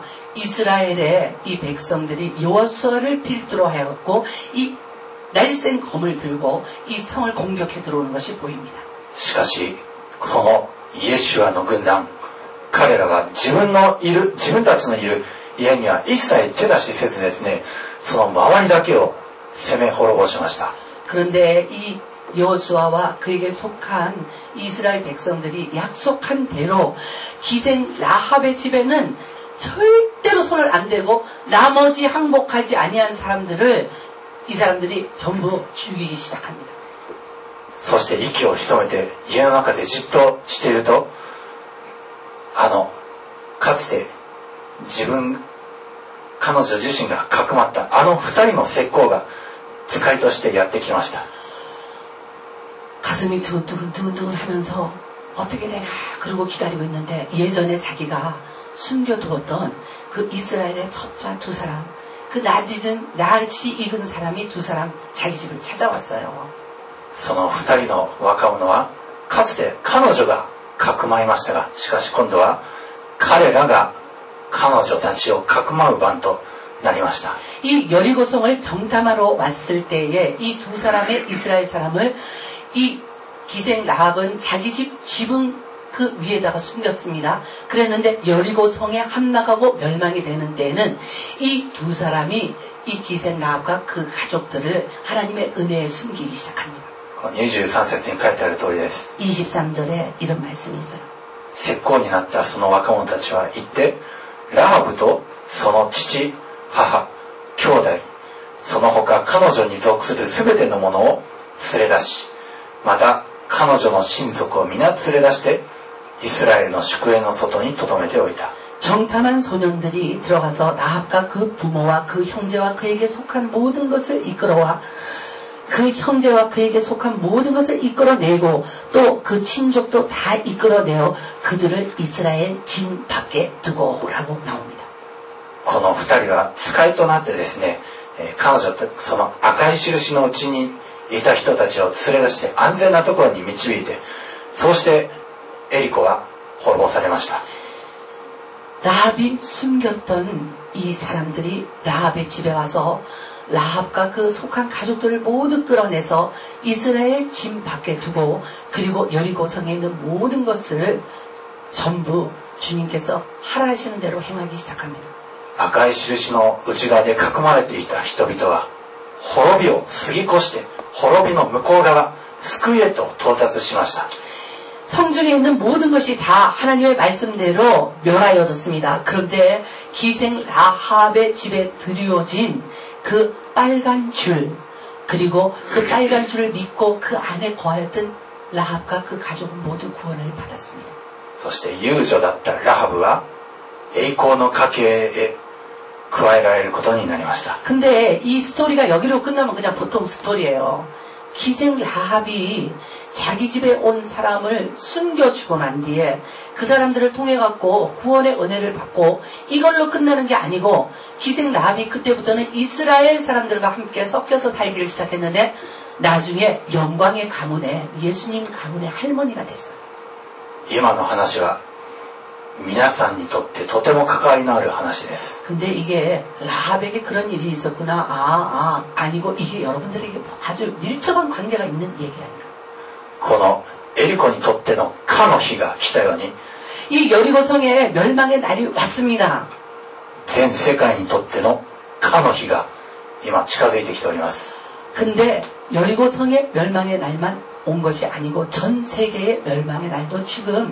이스라엘의 이 백성들이 여호수아를 필두로 하였고 이 날쌘 검을 들고 이 성을 공격해 들어오는 것이 보입니다. しかしこのイエシュアの軍団、彼らが自分のいる自分たちのいる家には一切手出しせずですね、その周りだけを攻め滅ぼしました。 그런데 이 여호수아와 그에게 속한 이스라엘 백성들이 약속한 대로 기생 라합의 집에는 절대로 손을 안 대고 나머지 항복하지 아니한 사람들을 이 사람들이 전부 죽이기 시작합니다. そして息を潜めて家の中でじっとしていると、あのかつて自分彼女自身がかくまったあの二人の石膏が使いとしてやってきました。 가슴이 두근두근두근두근 하면서 어떻게 되나 그러고 기다리고 있는데 예전에 자기가 숨겨두었던 그 이스라엘의 첩자 두 사람, 그 낯익은, 낯이 익은 사람이 두 사람 자기 집을 찾아왔어요. その二人の若者はかつて彼女がかくまいましたが、しかし今度は彼らが彼女たちをかくまう番となりました。 이 여리고성을 정탐하러 왔을 때에 이 두 사람의 이스라엘 사람을 이 기생 라합은 자기 집 지붕 그 위에다가 숨겼습니다. 그랬는데 여리고성에 함락하고 멸망이 되는 때에는 이 두 사람이 이 기생 라합과 그 가족들을 하나님의 은혜에 숨기기 시작합니다. にじゅうさん節に書いてある通りです。 이십삼 절에 이런 말씀이 있어요. 石膏になったその若者たちは行ってラハブとその父、母、兄弟、その他彼女に属するすべてのものを連れ出し、また彼女の親族を皆連れ出してイスラエルの宿営の外に留めておいた。 정탐한 소년들이 들어가서 라합과 그 부모와 그 형제와 그에게 속한 모든 것을 이끌어와 그 형제와 그에게 속한 모든 것을 이끌어내고 또 그 친족도 다 이끌어내어 그들을 이스라엘 진 밖에 두고라고 나옵니다. この二人は使いとなってですね、彼女とその赤い印のうちにいた人たちを連れ出して安全なところに導いて、そうしてエリコは滅ぼされました。 라합이 숨겼던 이 사람들이 라합의 집에 와서 라합과 그 속한 가족들을 모두 끌어내서 이스라엘 진 밖에 두고 그리고 여리고성에 있는 모든 것을 전부 주님께서 하라 하시는 대로 행하기 시작합니다. 赤い印の内側で囲まれていた人々は滅びを過ぎ越して滅びの向こう側救いへと到達しました。 성중에 있는 모든 것이 다 하나님의 말씀대로 멸하여졌습니다. 그런데 기생 라합의 집에 드리워진 그 빨간 줄 그리고 그 빨간 줄을 믿고 그 안에 거하였던 라합과 그 가족은 모두 구원을 받았습니다. そして遊女だったラハブは栄光の家系へ加えられることになりました。 근데 이 스토리가 여기로 끝나면 그냥 보통 스토리예요. 기생 라합이 자기 집에 온 사람을 숨겨주고 난 뒤에 그 사람들을 통해 갖고 구원의 은혜를 받고 이걸로 끝나는 게 아니고 기생 라합이 그때부터는 이스라엘 사람들과 함께 섞여서 살기를 시작했는데 나중에 영광의 가문에 예수님 가문의 할머니가 됐어요. 今の話は皆さんにとってとても関わりのある話です。 근데 이게 라합에게 그런 일이 있었구나. 아, 아, 아니고 이게 여러분들에게 아주 밀접한 관계가 있는 얘기라니까. このエリコにとってのかの日が来たように 이 여리고성의 멸망의 날이 왔습니다. 全世界にとってのかの日が今近づいてきております。 근데 여리고성의 멸망의 날만 온 것이 아니고 전 세계의 멸망의 날도 지금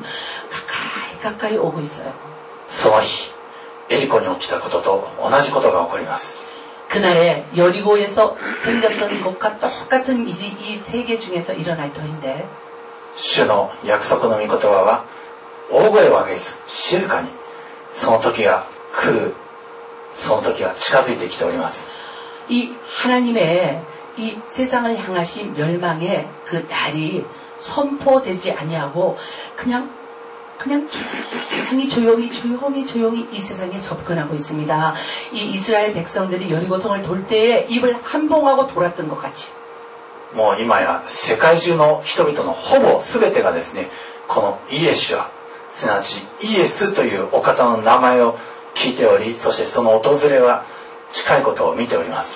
가까이 가까이 오고 있어요. その日エリコに起きたことと同じことが起こります。 그날에 여리고에서 생겼던 것과 똑같은 일이 이 세계 중에서 일어날 터인데 主の約束の御言葉は大声を上げず静かにその時が来るその時が近づいてきております。 이 하나님의 이 세상을 향하신 멸망의 그 날이 선포되지 아니하고 그냥 그냥 조용히 조용히 조용히 조용히 이 세상에 접근하고 있습니다. 이 이스라엘 백성들이 여리고성을 돌 때에 입을 한봉하고 돌았던 것 같이. もう今や世界中の人々のほぼ全てがですね、このイエシュア、すなわちイエスというお方の名前を聞いており、そしてその訪れは近いことを見ております。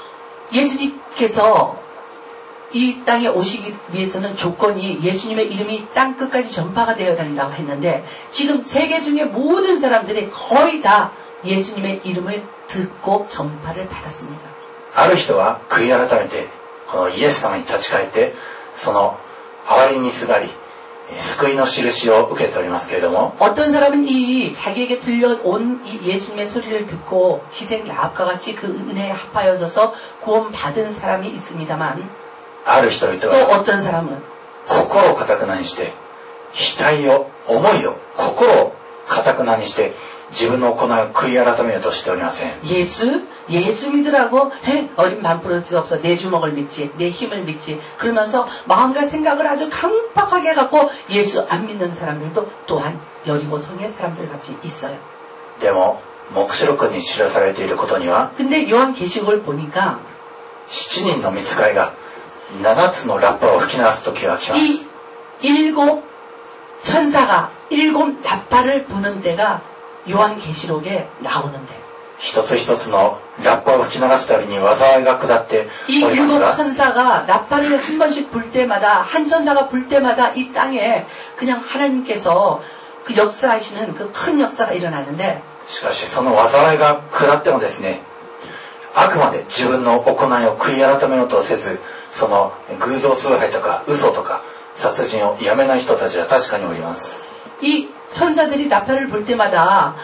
예수님께서 이 땅에 오시기 위해서는 조건이 예수님의 이름이 땅 끝까지 전파가 되어야 된다고 했는데 지금 세계 중에 모든 사람들이 거의 다 예수님의 이름을 듣고 전파를 받았습니다. ある人は悔い改めてこのイエス様に立ち返ってその憐れみにすがり救いの印を受けておりますけれども 어떤 사람은 이 자기에게 들려온 이 예수님의 소리를 듣고 희생 라합과 같이 그 은혜에 합하여져서 구원받은 사람이 있습니다만 ある人々 또 は 어떤 사람은 心を堅くなにして額を思いを心を堅くなにして自分の行いを悔い改めようとしておりません。 예수? 예수 믿으라고? 해? 어린 만푸러질 없어. 내 주먹을 믿지. 내 힘을 믿지. 그러면서 마음과 생각을 아주 강박하게 갖고 예수 안 믿는 사람들도 또한 여리고성의 사람들 같이 있어요. でも黙示録に記されていることには 근데 요한계시록을 보니까 七人の御使いが七つのラッパを吹き鳴らす時が来ます。 이 일곱 천사가 일곱 라빠를 부는 때가 요한계시록에 나오는데 一つ一つのラッパを吹き流すたびに災いが下ってお 이 ります 일곱 が 천사가 나팔을 한 번씩 불 때마다 한 천사가 불 때마다 이 땅에 그냥 하나님께서 그 역사하시는 그 큰 역사가 일어나는데 しかしその災いが下ってもですね、あくまで自分の行いを悔い改めようとせず、その偶像崇拝とか嘘とか殺人をやめない人たちは確かにおります。 이 천사들이 나팔을 불 때마다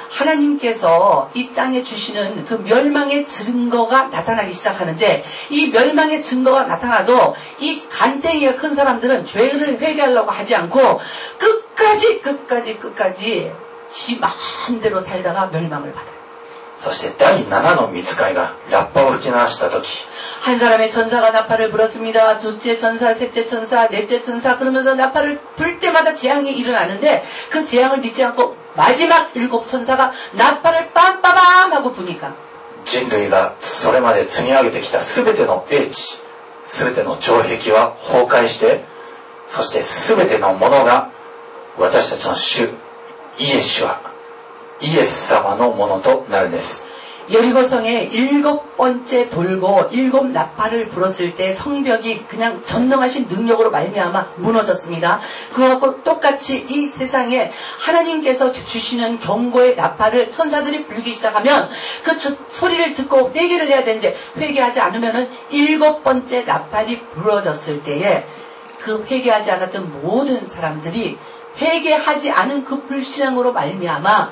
하나님께서 이 땅에 주시는 그 멸망의 증거가 나타나기 시작하는데 이 멸망의 증거가 나타나도 이 간땡이가 큰 사람들은 죄를 회개하려고 하지 않고 끝까지 끝까지 끝까지 지 마음대로 살다가 멸망을 받아요. そして第ななの御使いがラッパを吹き流した時、 한 사람의 천사가 나팔을 불었습니다. 둘째 천사, 셋째 천사, 넷째 천사 그러면서 나팔을 불 때마다 재앙이 일어나는데 그 재앙을 믿지 않고 마지막 일곱 천사가 나팔을 빰빠밤 하고 부니까 人類がそれまで積み上げてきた全ての英知、全ての城壁は崩壊して、そして全てのものが私たちの主イエシュア、イエス様のものとなるんです。 여리고성에 일곱 번째 돌고 일곱 나팔을 불었을 때 성벽이 그냥 전능하신 능력으로 말미암아 무너졌습니다. 그거하고 똑같이 이 세상에 하나님께서 주시는 경고의 나팔을 천사들이 불기 시작하면 그 소리를 듣고 회개를 해야 되는데 회개하지 않으면은 일곱 번째 나팔이 불어졌을 때에 그 회개하지 않았던 모든 사람들이 회개하지 않은 그 불신앙으로 말미암아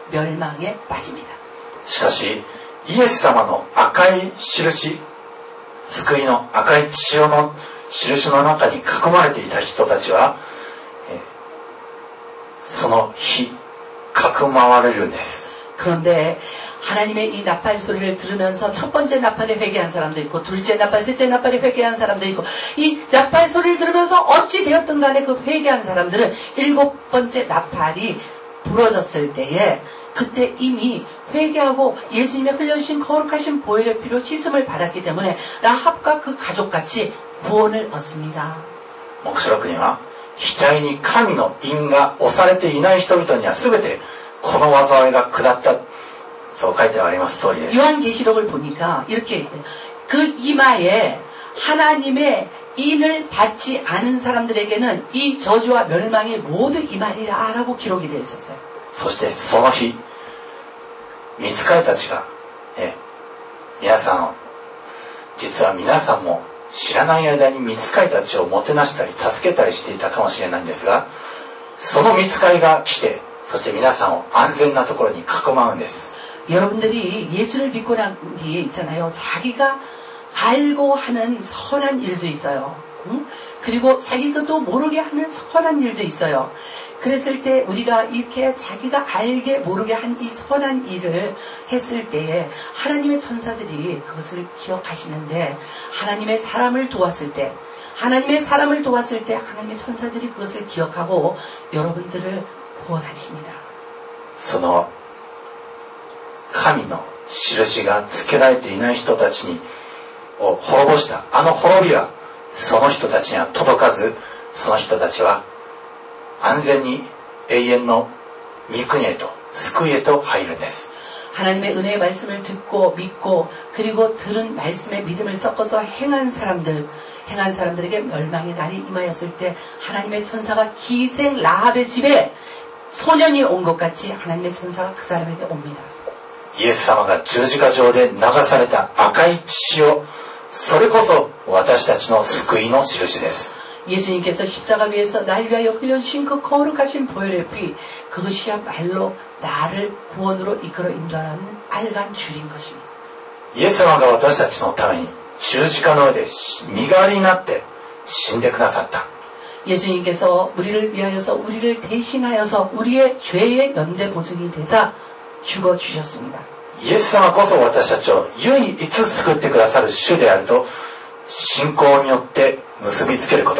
멸망에 빠집니다. しかしイエス様の赤い印、救いの赤い血の印の中に囲まれていた人たちは、えその日囲まわれるんです。 그런데 하나님의 이 나팔 소리를 들으면서 첫 번째 나팔에 회개한 사람도 있고 둘째 나팔, 셋째 나팔에 회개한 사람도 있고 이 나팔 소리를 들으면서 어찌 되었든 간에 그 회개한 사람들은 일곱 번째 나팔이 불어졌을 때에 그때 이미 회개하고 예수님의 흘려주신 거룩하신 보혈의 피로 씻음을 받았기 때문에 라합과 그 가족같이 구원을 얻습니다. 黙示録には額に神の印が押されていない人々には全てこの災いが下った、そう書いてあります通りです。 요한계시록을 보니까 이렇게 있어요. 그 이마에 하나님의 인을 받지 않은 사람들에게는 이 저주와 멸망이 모두 임하리라 라고 기록이 되어 있었어요. そしてその日御使いたちが、ね、皆さん実は皆さんも知らない間に御使いたちをもてなしたり助けたりしていたかもしれないんですが、その御使いが来て、そして皆さんを安全なところに囲まうんです。 여러분들이 예수를 믿고 난 뒤에 있잖아요. 자기가 알고 하는 선한 일도 있어요. 응? 그리고 자기가 또 모르게 하는 선한 일도 있어요. 그랬을 때 우리가 이렇게 자기가 알게 모르게 한 이 선한 일을 했을 때에 하나님의 천사들이 그것을 기억하시는데 하나님의 사람을 도왔을 때 하나님의 사람을 도왔을 때 하나님의 천사들이 그것을 기억하고 여러분들을 구원하십니다. その神の印がつけられていない人たちにを滅ぼしたあの滅びはその人たちには届かず、その人たちは安全に永遠の御国へと救いへと入るんです。 하나님의 은혜의 말씀을 듣고 믿고 그리고 들은 말씀의 믿음을 섞어서 행한 사람들, 행한 사람들에게 멸망의 날이 임하였을 때 하나님의 천사가 기생 라합의 집에 소년이 온 것 같이 하나님의 천사가 그 사람에게 옵니다. イエス様が十字架上で流された赤い血を、それこそ私たちの救いの印です。 예수님께서 십자가 위에서 날 위하여 흘려주신 그 거룩하신 보혈의 피, 그것이야말로 나를 구원으로 이끌어 인도하는 빨간 줄인 것입니다. イエス様が私たちのために十字架の上で身代わりになって死んでくださった。 예수님께서 우리를 위하여서 우리를 대신하여서 우리의 죄의 연대 보증이 되사 죽어 주셨습니다. イエス様こそ私たちを唯一救ってくださる主であると信仰によって結びつけること。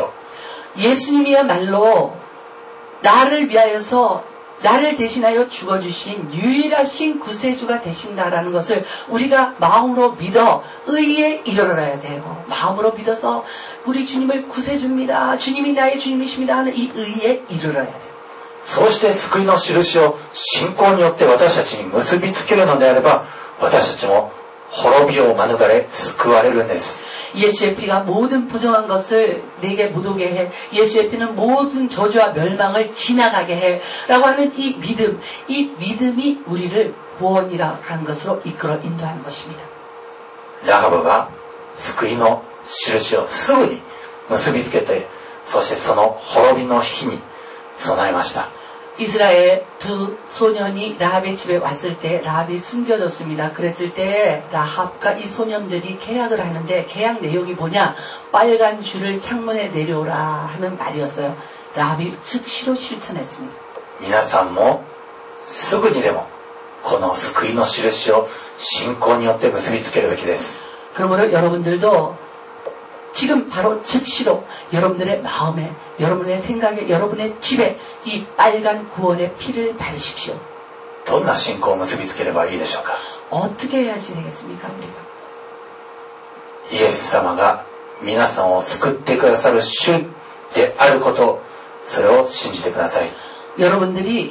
예수님이야말로 나를 위하여서 나를 대신하여 죽어주신 유일하신 구세주가 되신다라는 것을 우리가 마음으로 믿어 의에 이르러야 돼요. 마음으로 믿어서 우리 주님을 구세주입니다. 주님이 나의 주님이십니다 하는 이 의에 이르러야 돼요. そうして救いの印を信仰によって私たちに結びつけるのであれば、私たちも滅びを免れ救われるんです。 예수의 피가 모든 부정한 것을 내게 못 오게 해. 예수의 피는 모든 저주와 멸망을 지나가게 해. 라고 하는 이 믿음, 이 믿음이 우리를 구원이라 하는 것으로 이끌어 인도하는 것입니다. ラハブが救いの印をすぐに結びつけて、そしてその滅びの日に備えました。 이스라엘 두 소년이 라합의 집에 왔을 때 라합이 숨겨졌습니다. 그랬을 때 라합과 이 소년들이 계약을 하는데 계약 내용이 뭐냐? 빨간 줄을 창문에 내려오라 하는 말이었어요. 라합이 즉시로 실천했습니다. 皆さんもすぐにでもこの救いの印を信仰によって結びつけるべきです。 그러므로 여러분들도 지금 바로 즉시로 여러분들의 마음에, 여러분의 생각에, 여러분의 집에 이 빨간 구원의 피를 바르십시오. どんな信仰を結びつければいいでしょうか。 어떻게 해야지 되겠습니까, 우리가? イエス様が皆さんを救ってくださる主であること、それを信じてください。 여러분들이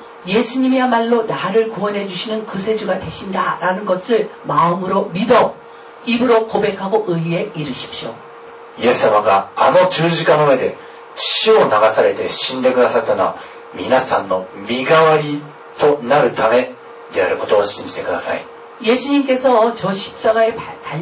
예수님이야말로 나를 구원해 주시는 구세주가 되신다라는 것을 마음으로 믿어 입으로 고백하고 의에 이르십시오. イエス様があの十字架の上で血を流されて死んでくださったのは皆さんの身代わりとなるためであることを信じてください。 예수님께서 저 십자가에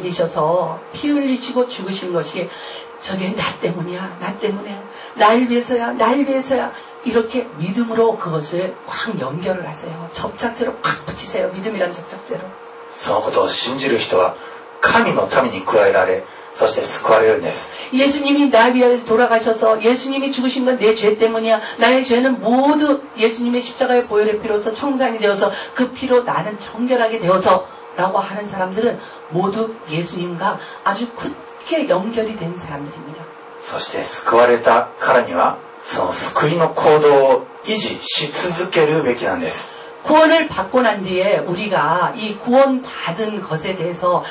달리셔서 피 흘리시고 죽으신 것이 저게 나 때문이야, 나 때문에, 날 위해서야, 날 위해서야. 이렇게 믿음으로 그것을 확 연결을 하세요. 접착제로 팍 붙이세요. 믿음이란 접착제로. そのことを信じる人は神の民に加えられ、そして救われるんです。 예수님이 나 위해 돌아가셔서 예수님이 죽으신 건 내 죄 때문이야. 나의 죄는 모두 예수님의 십자가의 보혈의 피로서 청산이 되어서 그 피로 나는 정결하게 되어서 라고 하는 사람들은 모두 예수님과 아주 굳게 연결이 된 사람들입니다. そして救われたからにはその救いの行動を維持し続けるべきなんです。 구원을 받고 난 뒤에 우리가 이 구원 받은 것에 대해서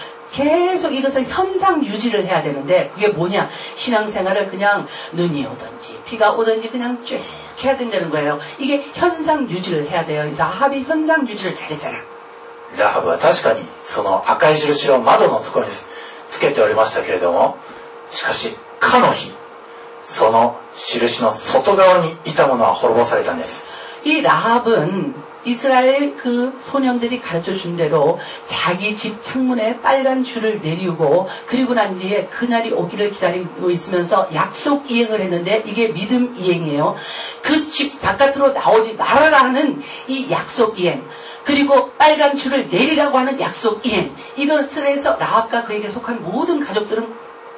계속 이것을 현상 유지를 해야 되는데 그게 뭐냐? 신앙생활을 그냥 눈이 오든지 비가 오든지 그냥 쭉 해야 된다는 거예요. 이게 현상 유지를 해야 돼요. 라합이 현상 유지를 잘했잖아. ラハブは確かにその赤い印を窓のところにつけておりましたけれども、しかしかの日その印の外側にいたものは滅ぼされたんです。 이 라합은 이스라엘 그 소년들이 가르쳐준 대로 자기 집 창문에 빨간 줄을 내리우고 그리고 난 뒤에 그날이 오기를 기다리고 있으면서 약속 이행을 했는데 이게 믿음 이행이에요. 그 집 바깥으로 나오지 말아라 하는 이 약속 이행 그리고 빨간 줄을 내리라고 하는 약속 이행 이것을 해서 라합과 그에게 속한 모든 가족들은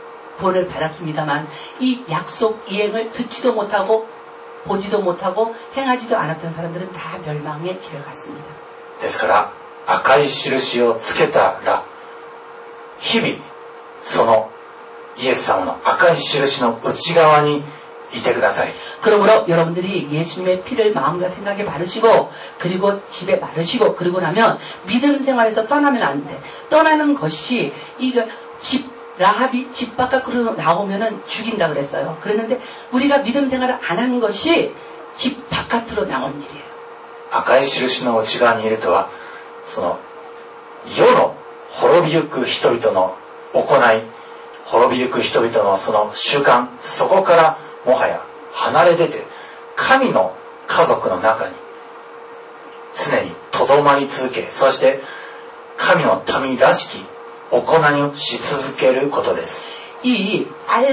구원을 받았습니다만 이 약속 이행을 듣지도 못하고 보지도 못하고 행하지도 않았던 사람들은 다 멸망의 길을 갔습니다. ですから赤い印をつけたら日々そのイエス様の赤い印の内側にいてください. 그러므로 여러분들이 예수님의 피를 마음과 생각에 바르시고 그리고 집에 바르시고 그러고 나면 믿음 생활에서 떠나면 안 돼. 떠나는 것이 이거 집 라합이 집 바깥으로 나오면은 죽인다 그랬어요. 그랬는데 우리가 믿음 생활을 안 하는 것이 집 바깥으로 나온 일이에요. 赤い印の内側にいるとはその世の滅びゆく人々の行い、滅びゆく人々のその習慣、そこからもはや離れ出て神の家族の中に常にとどまり続け、そして神の民らしき行いをし続けることです。 이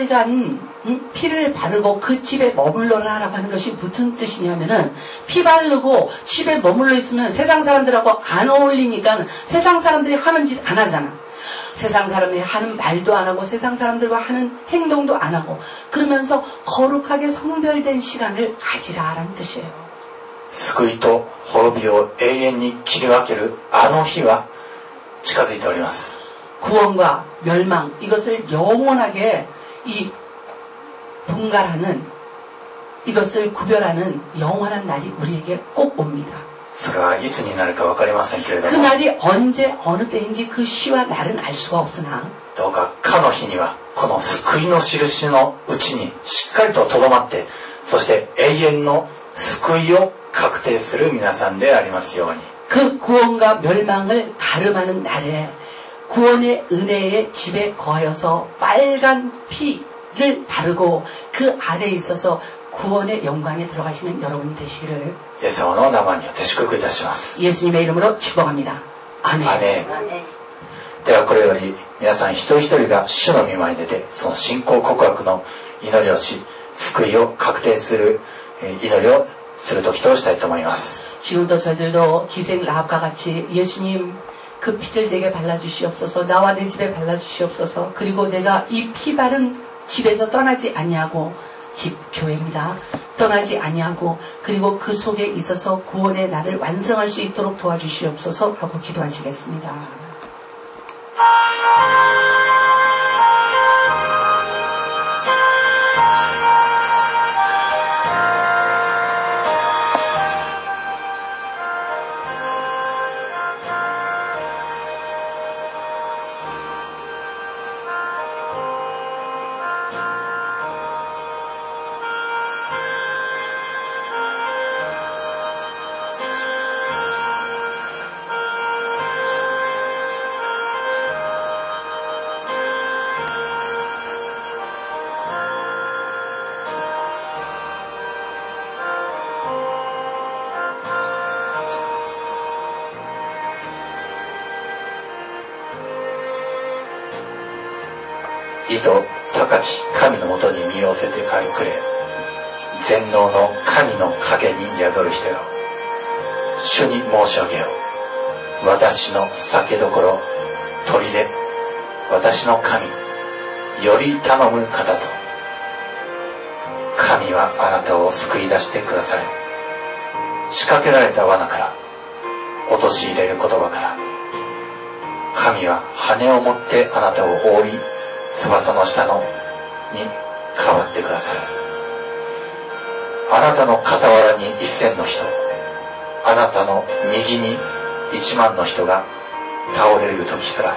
빨간 음, 피를 바르고 그 집에 머물러라라고 하는 것이 무슨 뜻이냐면은 피 바르고 집에 머물러 있으면 세상 사람들하고 안 어울리니까 세상 사람들이 하는 짓 안 하잖아. 세상 사람들이 하는 말도 안 하고 세상 사람들과 하는 행동도 안 하고 그러면서 거룩하게 성별된 시간을 가지라라는 뜻이에요. 救いと滅びを永遠に切り分けるあの日は近づいております。 구원과 멸망 이것을 영원하게 이 분갈하는 이것을 구별하는 영원한 날이 우리에게 꼭 옵니다. それはいつになるか分かりませんけれども 그 날이 언제 어느 때인지 그 시와 날은 알 수가 없으나 どうかかの日にはこの救いの印のうちにしっかりととどまってそして永遠の救いを確定する皆さんでありますように。 그 구원과 멸망을 가름하는 날에 구원의 은혜의 집에 거하여서 빨간 피를 바르고 그 아래에 있어서 구원의 영광에 들어가시는 여러분이 되시기를 イエス様の名前によって祝福いたします。 예수님의 이름으로 축복합니다. 아멘. 아멘. ではこれより皆さん一人一人が主の御前に出てその信仰告白の祈りをし救いを確定する祈りをする時としたいと思います。 지금도 저희들도 기생 라합과 같이 예수님 그 피를 내게 발라주시옵소서. 나와 내 집에 발라주시옵소서. 그리고 내가 이 피 바른 집에서 떠나지 아니하고 집 교회입니다. 떠나지 아니하고 그리고 그 속에 있어서 구원의 날을 완성할 수 있도록 도와주시옵소서 하고 기도하시겠습니다. 意図高き神のもとに身を寄せてくれ全能の神の影に宿る人よ主に申し上げよ私の酒どころ砦私の神より頼む方と神はあなたを救い出してくださる仕掛けられた罠から陥れる言葉から神は羽を持ってあなたを覆い翼の下のに変わってくださるあなたの傍らに一千の人あなたの右に一万の人が倒れる時すら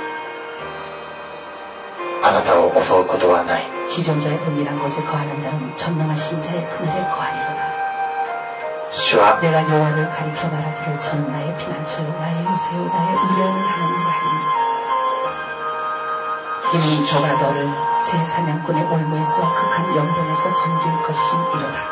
あなたを襲うことはない 지존자의 은밀한 곳에 거하는 자는 전능하신 자의 그늘에 거하리로다. 주와 내가 여호와를 가리켜 말하기를 저는 나의 피난처요 나의 요새요 나의 의뢰하는 하나님이라 하니 이는 저가 너를 새 사냥꾼의 올무에서 극한 연변에서 건질 것임이로다.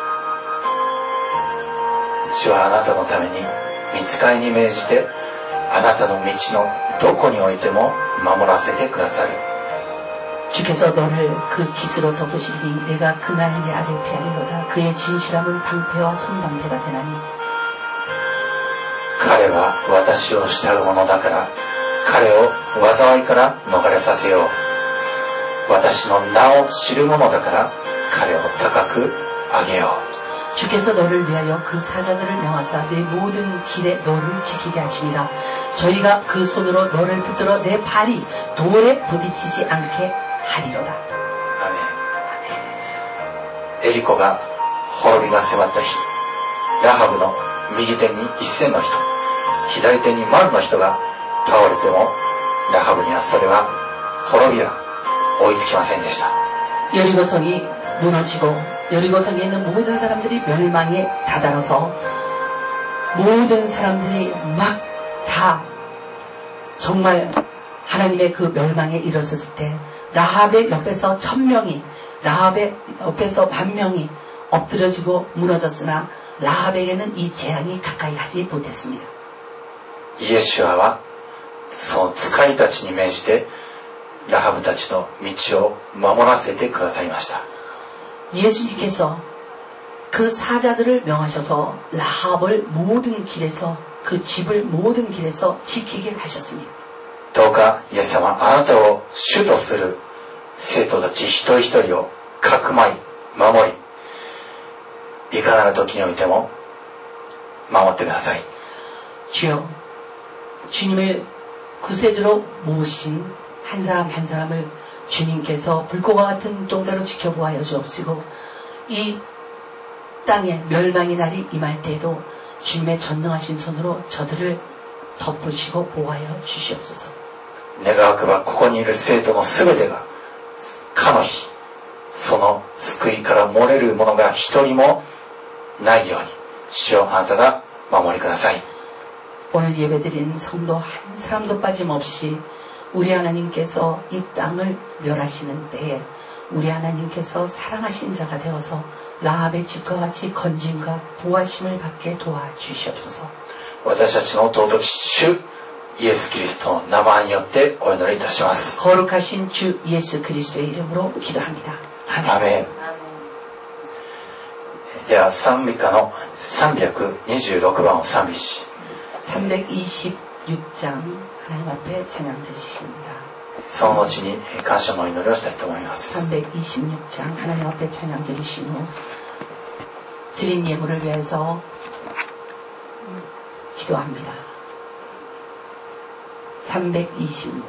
主はあなたのために御使いに命じてあなたの道のどこにおいても守らせてくださる 주께서 너를 그 깃으로 덮으시니 내가 그날의 아래 피하리로다. 그의 진실함은 방패와 손방패가 되나니 彼は私を慕う者だから彼を災いから逃れさせよう私の名を知る者だから彼を高く上げよう 주께서 너를 위하여 그 사자들을 명하사 내 모든 길에 너를 지키게 하십니다. 저희가 그 손으로 너를 붙들어 내 발이 돌에 부딪히지 않게 하리로다. 아멘. エリコが滅びが迫った日ラハブの右手に一千の人左手に万の人が倒れてもラハブにはそれは滅びは追いつきませんでした 여리고성이 무너지고 여리고성에 있는 모든 사람들이 멸망에 다다라서 모든 사람들이 막 다 정말 하나님의 그 멸망에 이르렀을 때 라합의 옆에서 천명이 라합의 옆에서 만명이 엎드려지고 무너졌으나 라합에게는 이 재앙이 가까이 하지 못했습니다. イエシュアはその使いたちに命じてラハブたちの道を守らせてくださいました 예수님께서 그 사자들을 명하셔서 라합을 모든 길에서 그 집을 모든 길에서 지키게 하셨습니다. どうかイエス様あなたを主とする生徒たち一人一人をかくまい守りいかなる時においても守ってください 주여 주님을 구세주로 모신 한 사람 한 사람을 주님께서 불꽃과 같은 눈동자로 지켜보아 주옵시고 이 땅에 멸망의 날이 임할 때에도 주님의 전능하신 손으로 저들을 덮으시고 보호하여 주시옵소서. 願わくばここにいる生徒のすべてがかの日その救いから漏れる者が一人もないように主よあなたが守りください。 오늘 예배드리는 성도 한 사람도 빠짐없이 우리 하나님께서 이 땅을 멸하시는 때에 우리 하나님께서 사랑하신 자가 되어서 라합의 집과 같이 건짐과 보호하심을 받게 도와주시옵소서. 私たちの尊き主イエスキリストの名前によってお祈りいたします。 거룩하신 주 예수 그리스도의 이름으로 기도합니다. 아멘. 아멘. では賛美歌のさんびゃくにじゅうろくばんを賛美し 삼백이십육 장 하나님 앞에 찬양 드리십니다. その後に感謝の祈りをしたいと思います。 삼백이십육 장 하나님 앞에 찬양 드리신 후 드린 예물을 위해서 기도합니다. 삼백이십육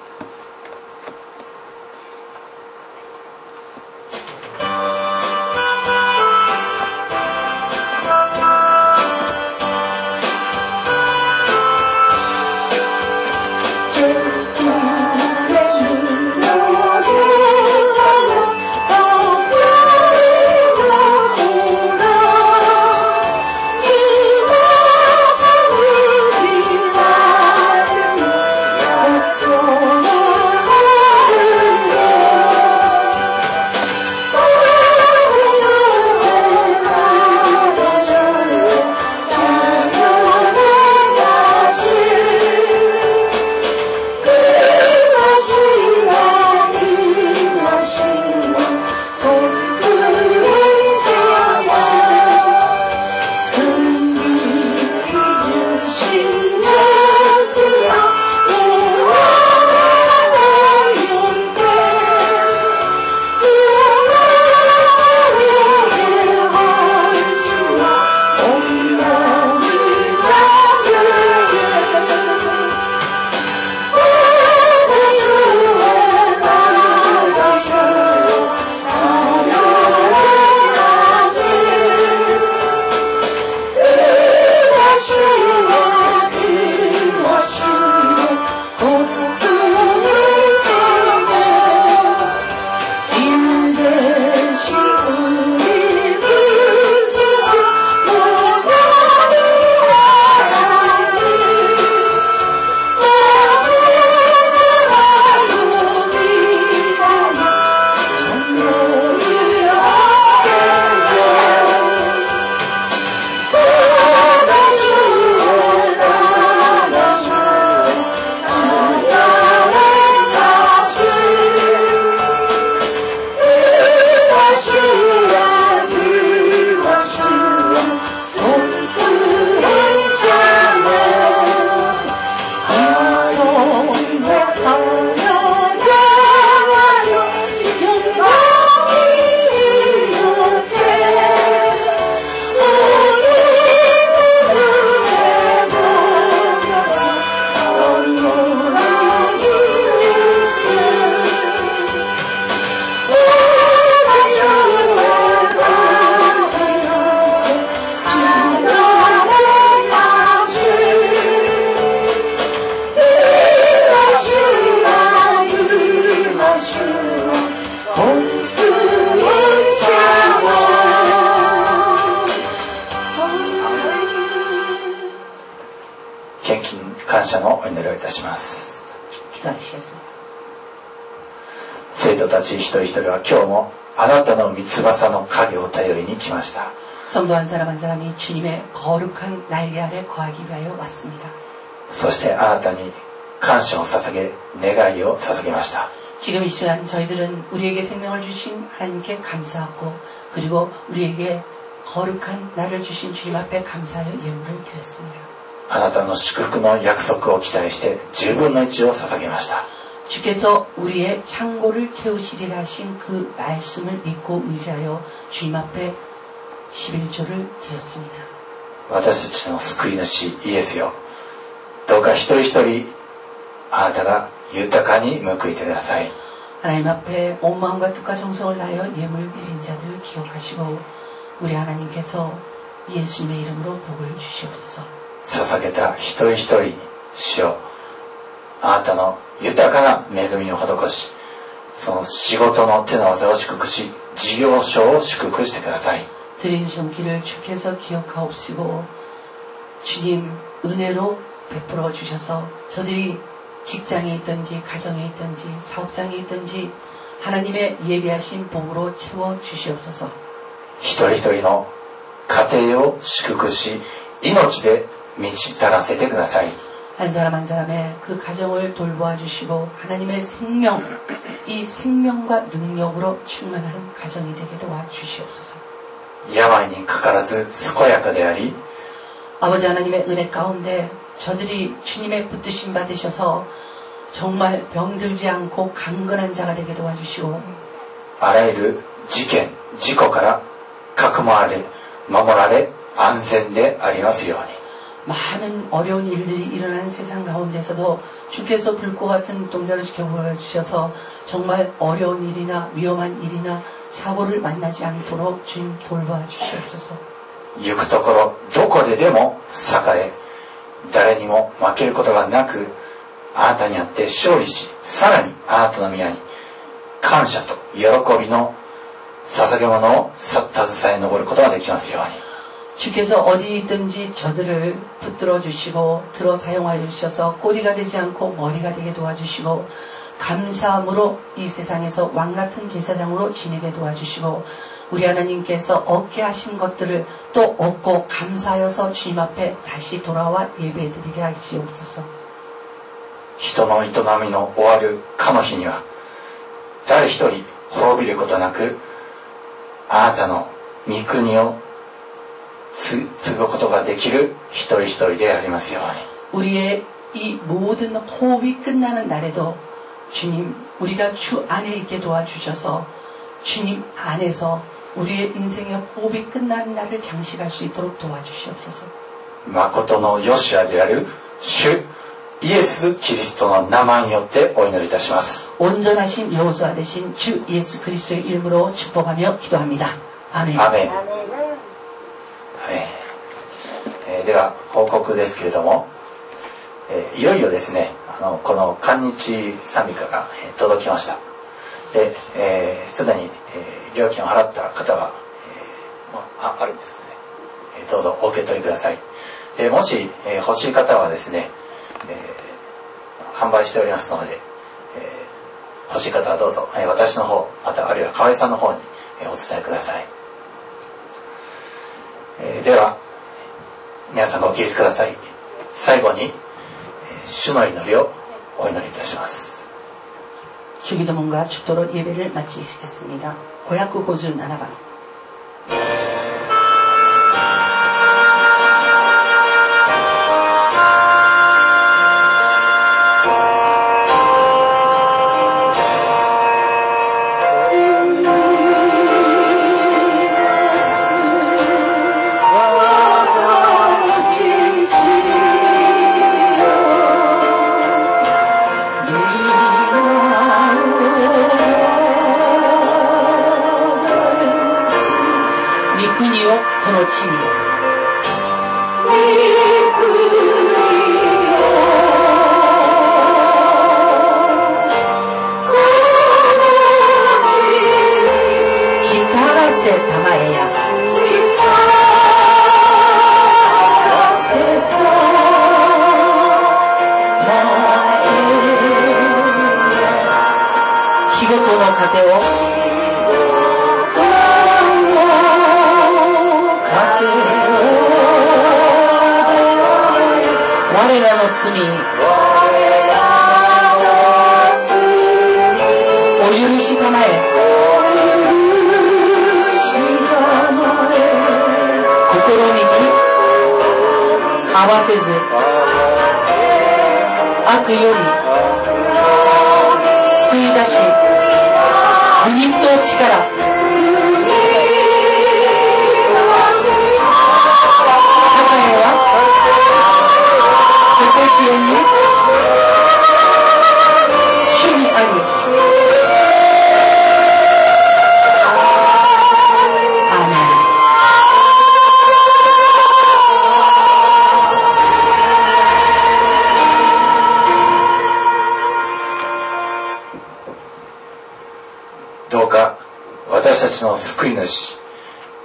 感謝のお祈りをいたします。生徒たち一人一人は今日もあなたの御翼の影を頼りに来ました。 성도 한 사람 한 사람이 주님의 거룩한 날개 아래 거하기 위하여 왔습니다. そしてあなたに感謝を捧げ願いを捧げました。 지금 이 시간 저희들은 우리에게 생명을 주신 하나님께 감사하고 그리고 우리에게 거룩한 날을 주신 주님 앞에 감사하여 예물을 드렸습니다. あなたの祝福の約束を期待してじゅうぶんのいちを捧げました。 주께서 우리의 창고를 채우시리라 하신 그 말씀을 믿고 의지하여 주님 앞에 십일 조를 드렸습니다. 私たちの救い主イエスよ、どうか一人一人あなたが豊かに報いてください。 하나님 앞에 온 마음과 뜻과 정성을 다하여 예물 드린 자들을 기억하시고 우리 하나님께서 예수님의 이름으로 복을 주시옵소서. 捧げた一人一人に主よ、あなたの豊かな恵みを施し、その仕事の手の技を祝福し、事業所を祝福してください。 드린 손길을 주께서 기억하옵시고 주님 은혜로 베풀어 주셔서 저들이 직장에 있든지 가정에 있든지 사업장에 있든지 하나님의 예비하신 복으로 채워 주시옵소서. 一人一人の家庭を祝福し、命で満ち足らせてください。 한 사람 한 사람의 그 가정을 돌보아 주시고 하나님의 생명, 이 생명과 능력으로 충만한 가정이 되게 도와 주시옵소서. 病にかからず健やかであり 아버지 하나님의 은혜 가운데 저들이 주님의 붙드심 받으셔서 정말 병들지 않고 강건한 자가 되게 도와주시고 あらゆる事件、事故からかくまわれ、守られ、安全でありますように。 많은 어려운 일들이 일어나는 세상 가운데서도 주께서 불꽃 같은 동작을 지켜보아 주셔서 정말 어려운 일이나 위험한 일이나 사고를 만나지 않도록 주님 돌봐 주시옵소서. 行くところどこででも栄え、誰にも負けることがなく、あなたにあって勝利し、さらにあなたの宮に感謝と喜びの捧げ物を携え上ることができますように。 주께서 어디든지 저들을 붙들어 주시고 들어 사용하여 주셔서 꼬리가 되지 않고 머리가 되게 도와주시고 감사함으로 이 세상에서 왕같은 제사장으로 지내게 도와주시고 우리 하나님께서 얻게 하신 것들을 또 얻고 감사하여서 주님 앞에 다시 돌아와 예배드리게 하시옵소서. 人の営みの終わるかの日には誰一人滅びることなく、あなたの御国を継ぐことができる一人一人でありますように。 우리의 이 모든 호흡이 끝나는 날에도 주님, 우리가 주 안에 있게 도와주셔서 주님 안에서 우리의 인생의 호흡이 끝나는 날을 장식할 수 있도록 도와주시옵소서. 誠のヨシアである主イエス・キリストの名前によってお祈りいたします。 온전하신 여호수아 되신 주 예수 그리스도의 이름으로 축복하며 기도합니다. 아멘. アメン。えー、では報告ですけれども、えー、いよいよですね、あのこの韓日賛美歌が、えー、届きました。で、えー、すでに、えー、料金を払った方は、えーまあ、あるんですけどね、えー、どうぞお受け取りください。でもし、えー、欲しい方はですね、えー、販売しておりますので、えー、欲しい方はどうぞ、えー、私の方またあるいは河合さんの方に、えー、お伝えください。えー、では皆さんご起立ください。最後に、えー、主の祈りをお祈りいたします。 주기도문과 축도로 예배를 마치겠습니다. 고약 오십칠 번.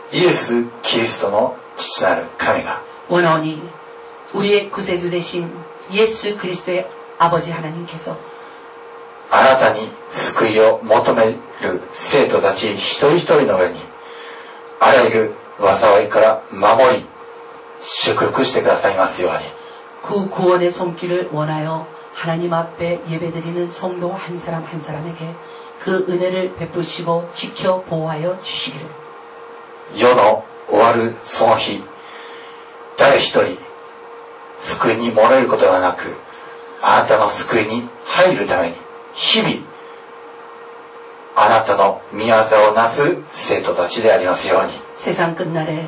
イエス・キリストの父なる神が 원하오니 우리의 구세주 되신 예수 그리스도의 아버지 하나님께서 あなたに救いを求める生徒たち一人一人の上にあらゆる災いから守り祝福してくださいますように。 그 구원의 손길을 원하여 하나님 앞에 예배드리는 성도 한 사람 한 사람에게 그 은혜를 베푸시고 지켜 보호하여 주시기를. 世の終わるその日、誰一人救いに漏れることがなく、あなたの救いに入るために日々あなたの御業をなす生徒たちでありますように。 세상 끝날에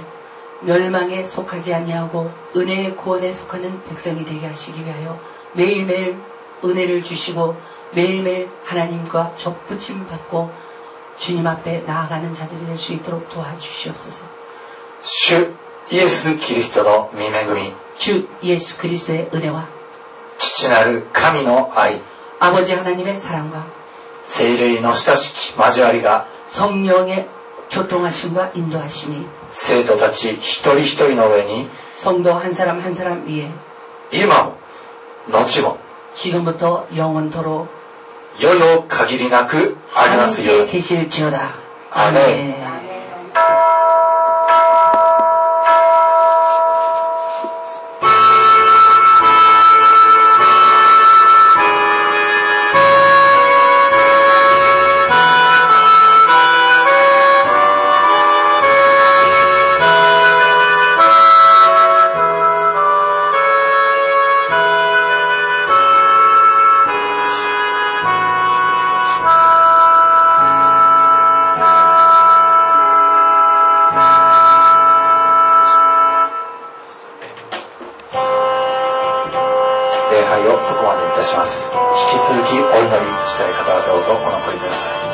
멸망에 속하지 아니하고 은혜의 구원에 속하는 백성이 되게 하시기 위하여 매일매일 은혜를 주시고 매일매일 하나님과 접붙임 받고 주님 앞에 나아가는 자들이 될 수 있도록 도와주시옵소서. 主イエス・キリストの御恵み、 주 예수 그리스도의 은혜와 父なる神の愛、 아버지 하나님의 사랑과 聖霊の親しき交わりが 성령의 교통하심과 인도하심이 生徒たち一人一人の上に 성도 한 사람 한 사람 위에 今も後も 지금부터 영원토록 世々限りなくありますよう 함께 に。 계실지어다. 아멘. 아멘. 礼拝をそこまでいたします。引き続きお祈りしたい方はどうぞお残りください。